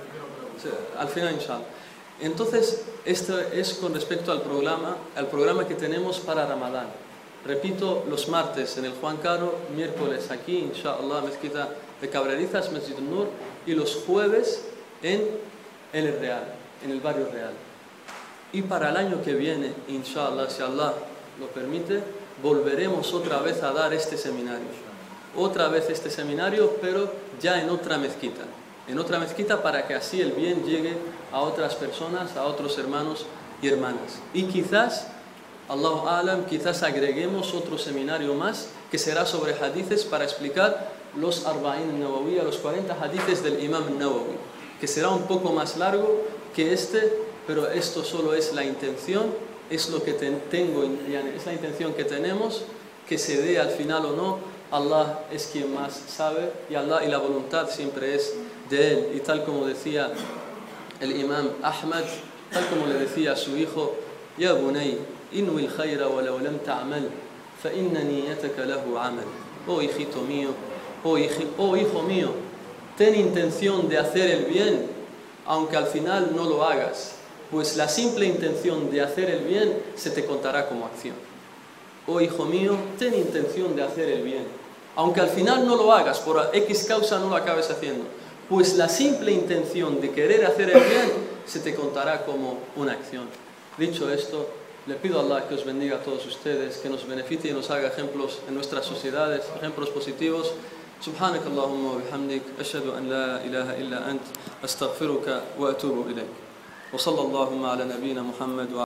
al final, inshallah. Entonces, esto es con respecto al programa, al programa que tenemos para Ramadán. Repito, los martes en el Juan Caro, miércoles aquí, inshallah, mezquita de Cabrerizas, Masjid al-Nur, y los jueves en, en el Real, en el barrio Real. Y para el año que viene, inshallah, si Allah lo permite, volveremos otra vez a dar este seminario. Otra vez este seminario, pero ya en otra mezquita. En otra mezquita, para que así el bien llegue a otras personas, a otros hermanos y hermanas. Y quizás, Allahu A'lam, quizás agreguemos otro seminario más, que será sobre hadices, para explicar los Arba'in Nawawi, los cuarenta hadices del Imam Nawawi, que será un poco más largo que este, pero esto solo es la intención. Es lo que ten, tengo, es la intención que tenemos, que se dé al final o no, Allah es quien más sabe, y Allah y la voluntad siempre es de Él. Y tal como decía el Imam Ahmad, tal como le decía a su hijo: Ya bunay, inwi al-khayra wa law lam ta'mal, fa inna niyataka lahu amal. Oh hijito mío, oh, hij, oh hijo mío, ten intención de hacer el bien, aunque al final no lo hagas, pues la simple intención de hacer el bien se te contará como acción. Oh hijo mío, ten intención de hacer el bien, aunque al final no lo hagas, por X causa no lo acabes haciendo, pues la simple intención de querer hacer el bien se te contará como una acción. Dicho esto, le pido a Allah que os bendiga a todos ustedes, que nos beneficie y nos haga ejemplos en nuestras sociedades, ejemplos positivos. سبحانك اللهم وبحمدك أشهد أن لا إله إلا أنت أستغفرك وأتوب إليك وصلى اللهم على نبينا محمد